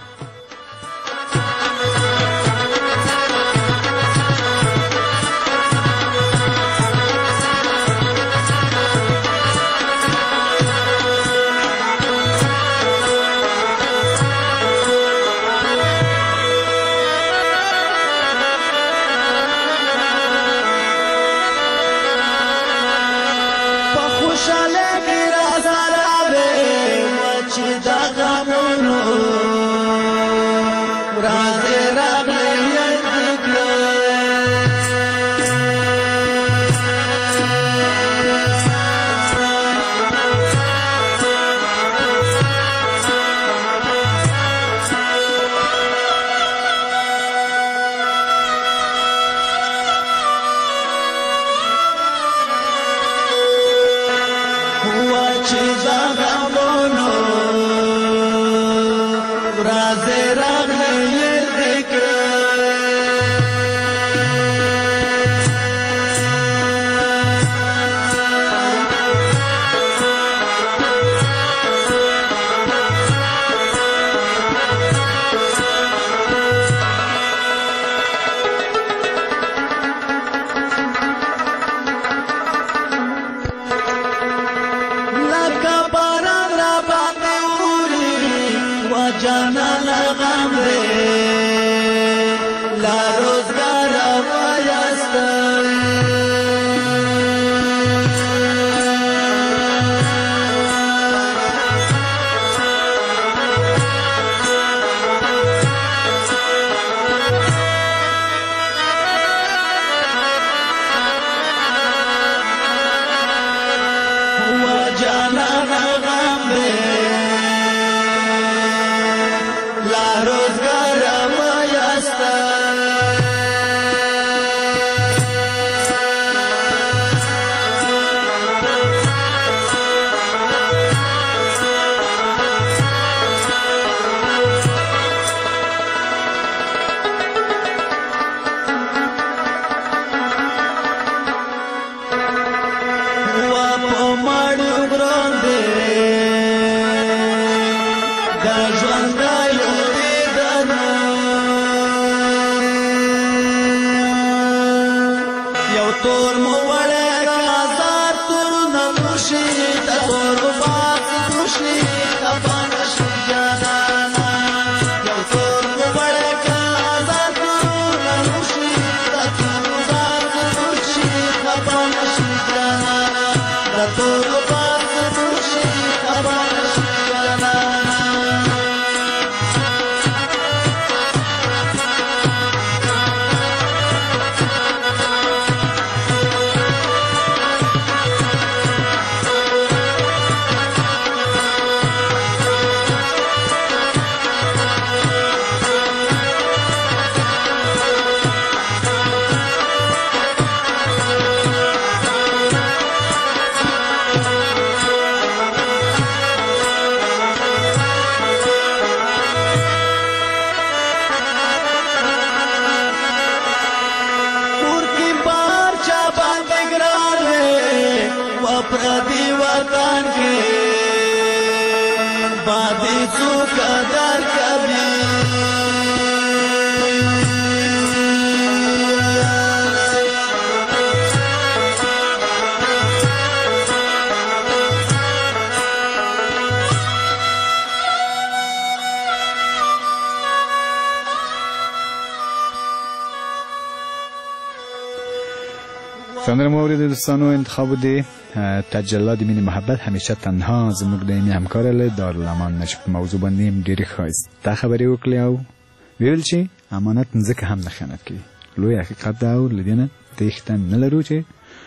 سندره مورد دوستانو انتخاب دی تجلی د مینې محبت همیشه تنها زموږ د یمې همکاره له دارالامان نشب موضوع باندې ډېرې ښایسته خبرې وکړې او ویل چې امانت ځکه هم نه خیانت کوي لوی حقیقت دا او له دې نه تېښته نه لرو چې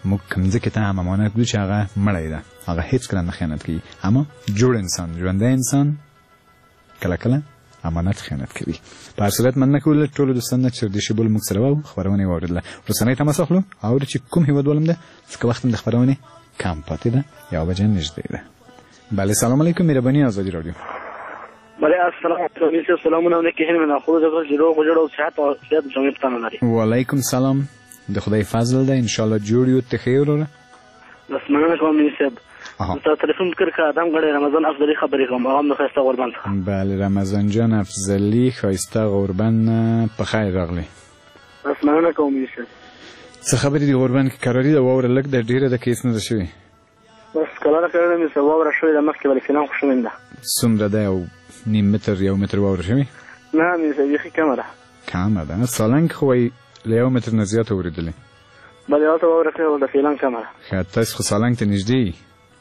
موږ کوم ځکه ته هم امانت ګلو چې هغه مړی ده هغه هیڅ کله نه خیانت کوي اما جوړ انسان ژوندی انسان کله کله امانت خیانت کوي په هر صورت مننه کوله ټولو دوستانو چې د شیبول موږ سره وو خبرونه یې واورېدله وروستنۍ تماس اخلو اورو چې کوم هیواد ولم ده ځکه وخت د خبرونې کم پاتې ده 1 بجې نږدې ده بله سلام علیکم مهرباني آزادی رادیو بله السلام علیکم سلامونه علیکم من اخوذ جوړ غوړ او صحت او صحت جمعي پتانه لري وعلیکم سلام د خدای فضل ده ان شاء الله جوړ یو ته خیر وره بس مننه کوم منسب ته تلیفون کړ ادم غړي رمضان افضلی خبرې کوم هغه نو خسته قربان بله رمضان جان افضلی خسته قربان په خیر راغلی بس مننه کوم منسب څه خبرې دی قربان کې قراری دا وره لګ د ډیره د کیس نه شوی بس کله کله مې سواره شوی د مخکې بل فلم خوشمنده څومره ده او نیم متر 1 متر وره شوی نه مې زه کمره کمره سالنګ خو له 1 متر نه زیات اوریدلې بل یو ته ورته د فلم کمره خاطر خو سالنګ ته نږدې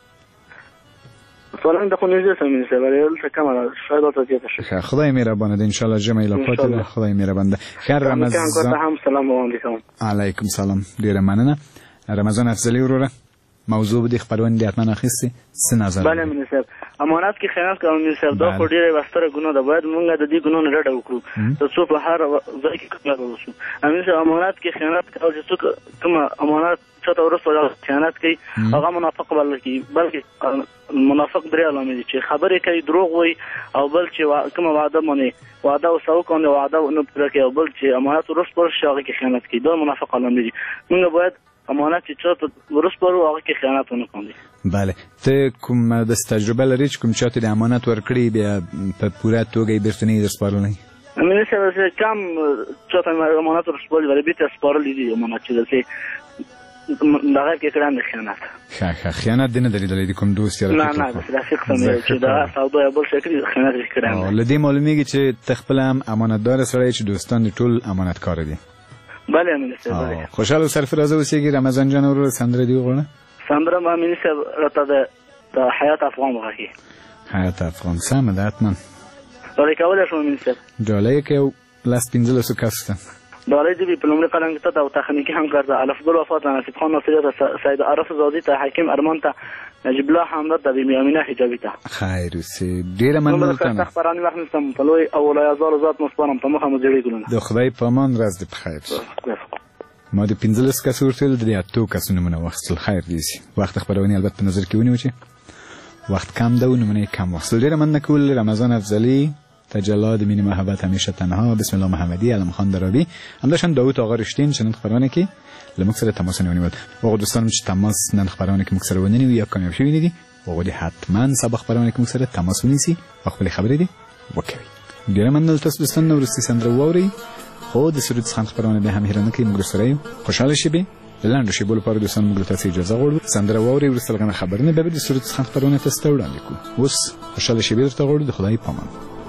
سالنګ د خو نږدې سمې سره بل یو ته کمره شاید ته زیات شي خدای مهربان ده ان شاء الله جمعي لا پاتې خدای مهربان ده خیر رمضان هم سلام علیکم علیکم سلام ډیره مننه رمضان افضلی وروره موضوع د خبرونه د اتمن اخیسته څه نظر بله منصب امانت کې خیانت کوم منصب دا خو ډیره وستره ګناه ده باید موږ د دې ګناه نه ډډه وکړو چې څو په هر ځای کې کار وشو امین امانت کې خیانت او چې څوک کوم امانت چاته ورسره خیانت کوي هغه منافق بلکې منافق درې علامې دي چې خبرې کوي دروغ وایي او بل چې کوم وعده مني وعده او سو کوي وعده نه پوره کوي او بل چې امانت ورسره هغه کې خیانت کوي دا منافق علامې دي موږ باید امانت چې چاته ورسپارو هغه کې خیانت ونه کوي بله ته کوم د تجربه لري چې کوم چاته د امانت ورکړي بیا په پوره توګه یې بیرته نه درسپارلې امین سره کم چاته امانت ورسپارل ولی بیت سپارل دي امانت چې دلته دغه کې کړه نه خیانت خیانت دینه دلیل کوم دوست یاره نه رفیق سمې چې دا سودا بل شکل خیانت کړه لدی معلومیږي چې تخپل هم امانتدار سره چې دوستان ټول امانتکار دي بله امین سره خوشاله سرفراز اوسېږي رمضان جان ورو سندره دی غواړه سندره ما امین سره راته د حیات افغان وغږی حیات افغان سم ده حتما ولې کولای شم امین سره ډالۍ کې لاس 15 کسته ډالۍ دی په لومړي قلم کې ته او تخنیکی همکار ده الف ګل وفات نصیب خان ناصری ته سید عارف زادی ته حکیم ارمان ته نجیب الله حمد ته بیمی امینه حجابی ته خیر اوسې ډیره مننه ته خبرانی وخت نستم په لوی او لا یزال ذات مصبرم په مخه مجری ګلونه د خدای په امان راز دې بخیر ما د 15 کس ورتل د اتو کس نمونه وختل خیر دي وخت خبرونه البته نظر کې ونیو چې وخت کم ده نمونه کم وختل ډیره مننه کول رمضان افضلی تجلاد مینی محبت همیشه تنها بسم الله محمدی علم خان درابی هم داشتن داوود آقا رشتین چنین خبرانه که لمک سره تماس نونیمد و دوستانم چې تماس نن خبرانه که مک سره ونیوي یا کامیاب شوی ندی و حتما سبا خبرانه که مک سره تماس ونیسی و خپل خبرې دی وکوي ډیره مننه تاسو دوستان نو ورستی سندره ووري خو د سرود څخه خبرانه به هم هیرانه کې موږ سره خوشاله شي به لاندې شی بول پر دوستان موږ ته اجازه غوړو سندره ووري ورسره خبرونه به د سرود څخه خبرانه تاسو ته وړاندې کو اوس خوشاله شي به تر غوړو د خدای پامان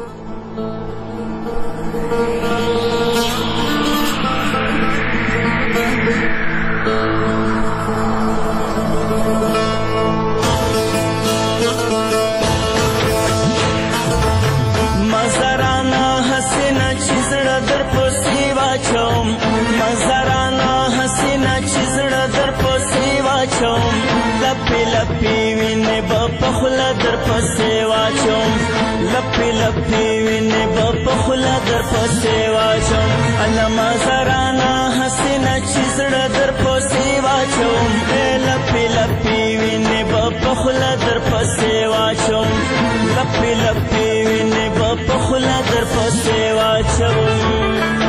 لپی وینه په خلا در پسې واچوم علما زرانا حسینه چې زړه در پسې واچوم لپی وینه په خلا در پسې واچوم لپی وینه په خلا در پسې واچوم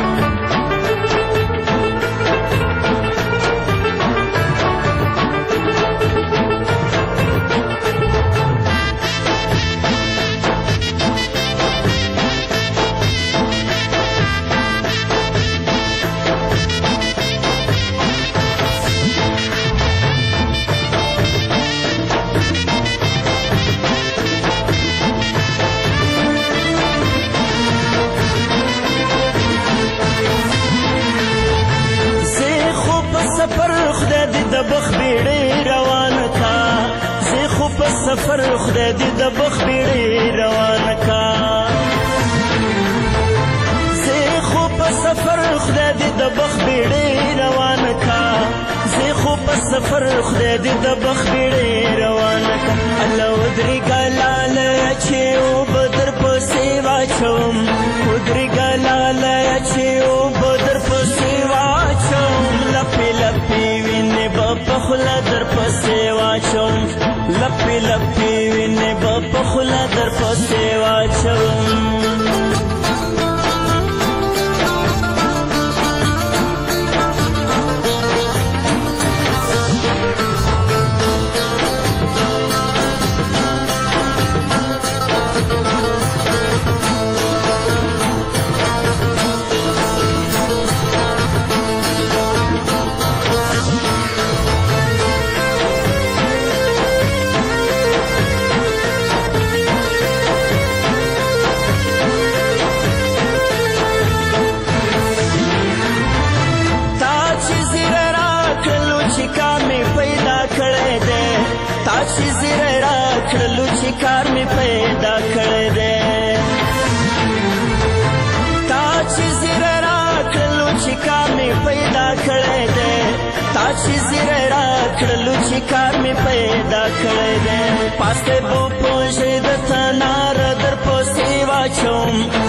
سفر خدای دې د بخ بیړې روان کا زه خو په سفر خدای دې د بخ بیړې روان کا زه خو په سفر سفر خدای دې د بخت بیړۍ روانه کړه الله ودرېږه لالیه چې اوبه در پسې واچوم ودرېږه لالیه چې اوبه در پسې واچوم لپې لپې وینې به په خوله در پسې واچوم لپې لپې وینې به په خوله در پسې واچوم چې زیری راکړلو چې کار مې پیدا کړی دی تا چې زیری راکړلو چې کار مې پیدا کړی دی تا چې زیری راکړلو چې کار مې پیدا کړی دی پاسته بو پوژې د تناره در پسې واچوم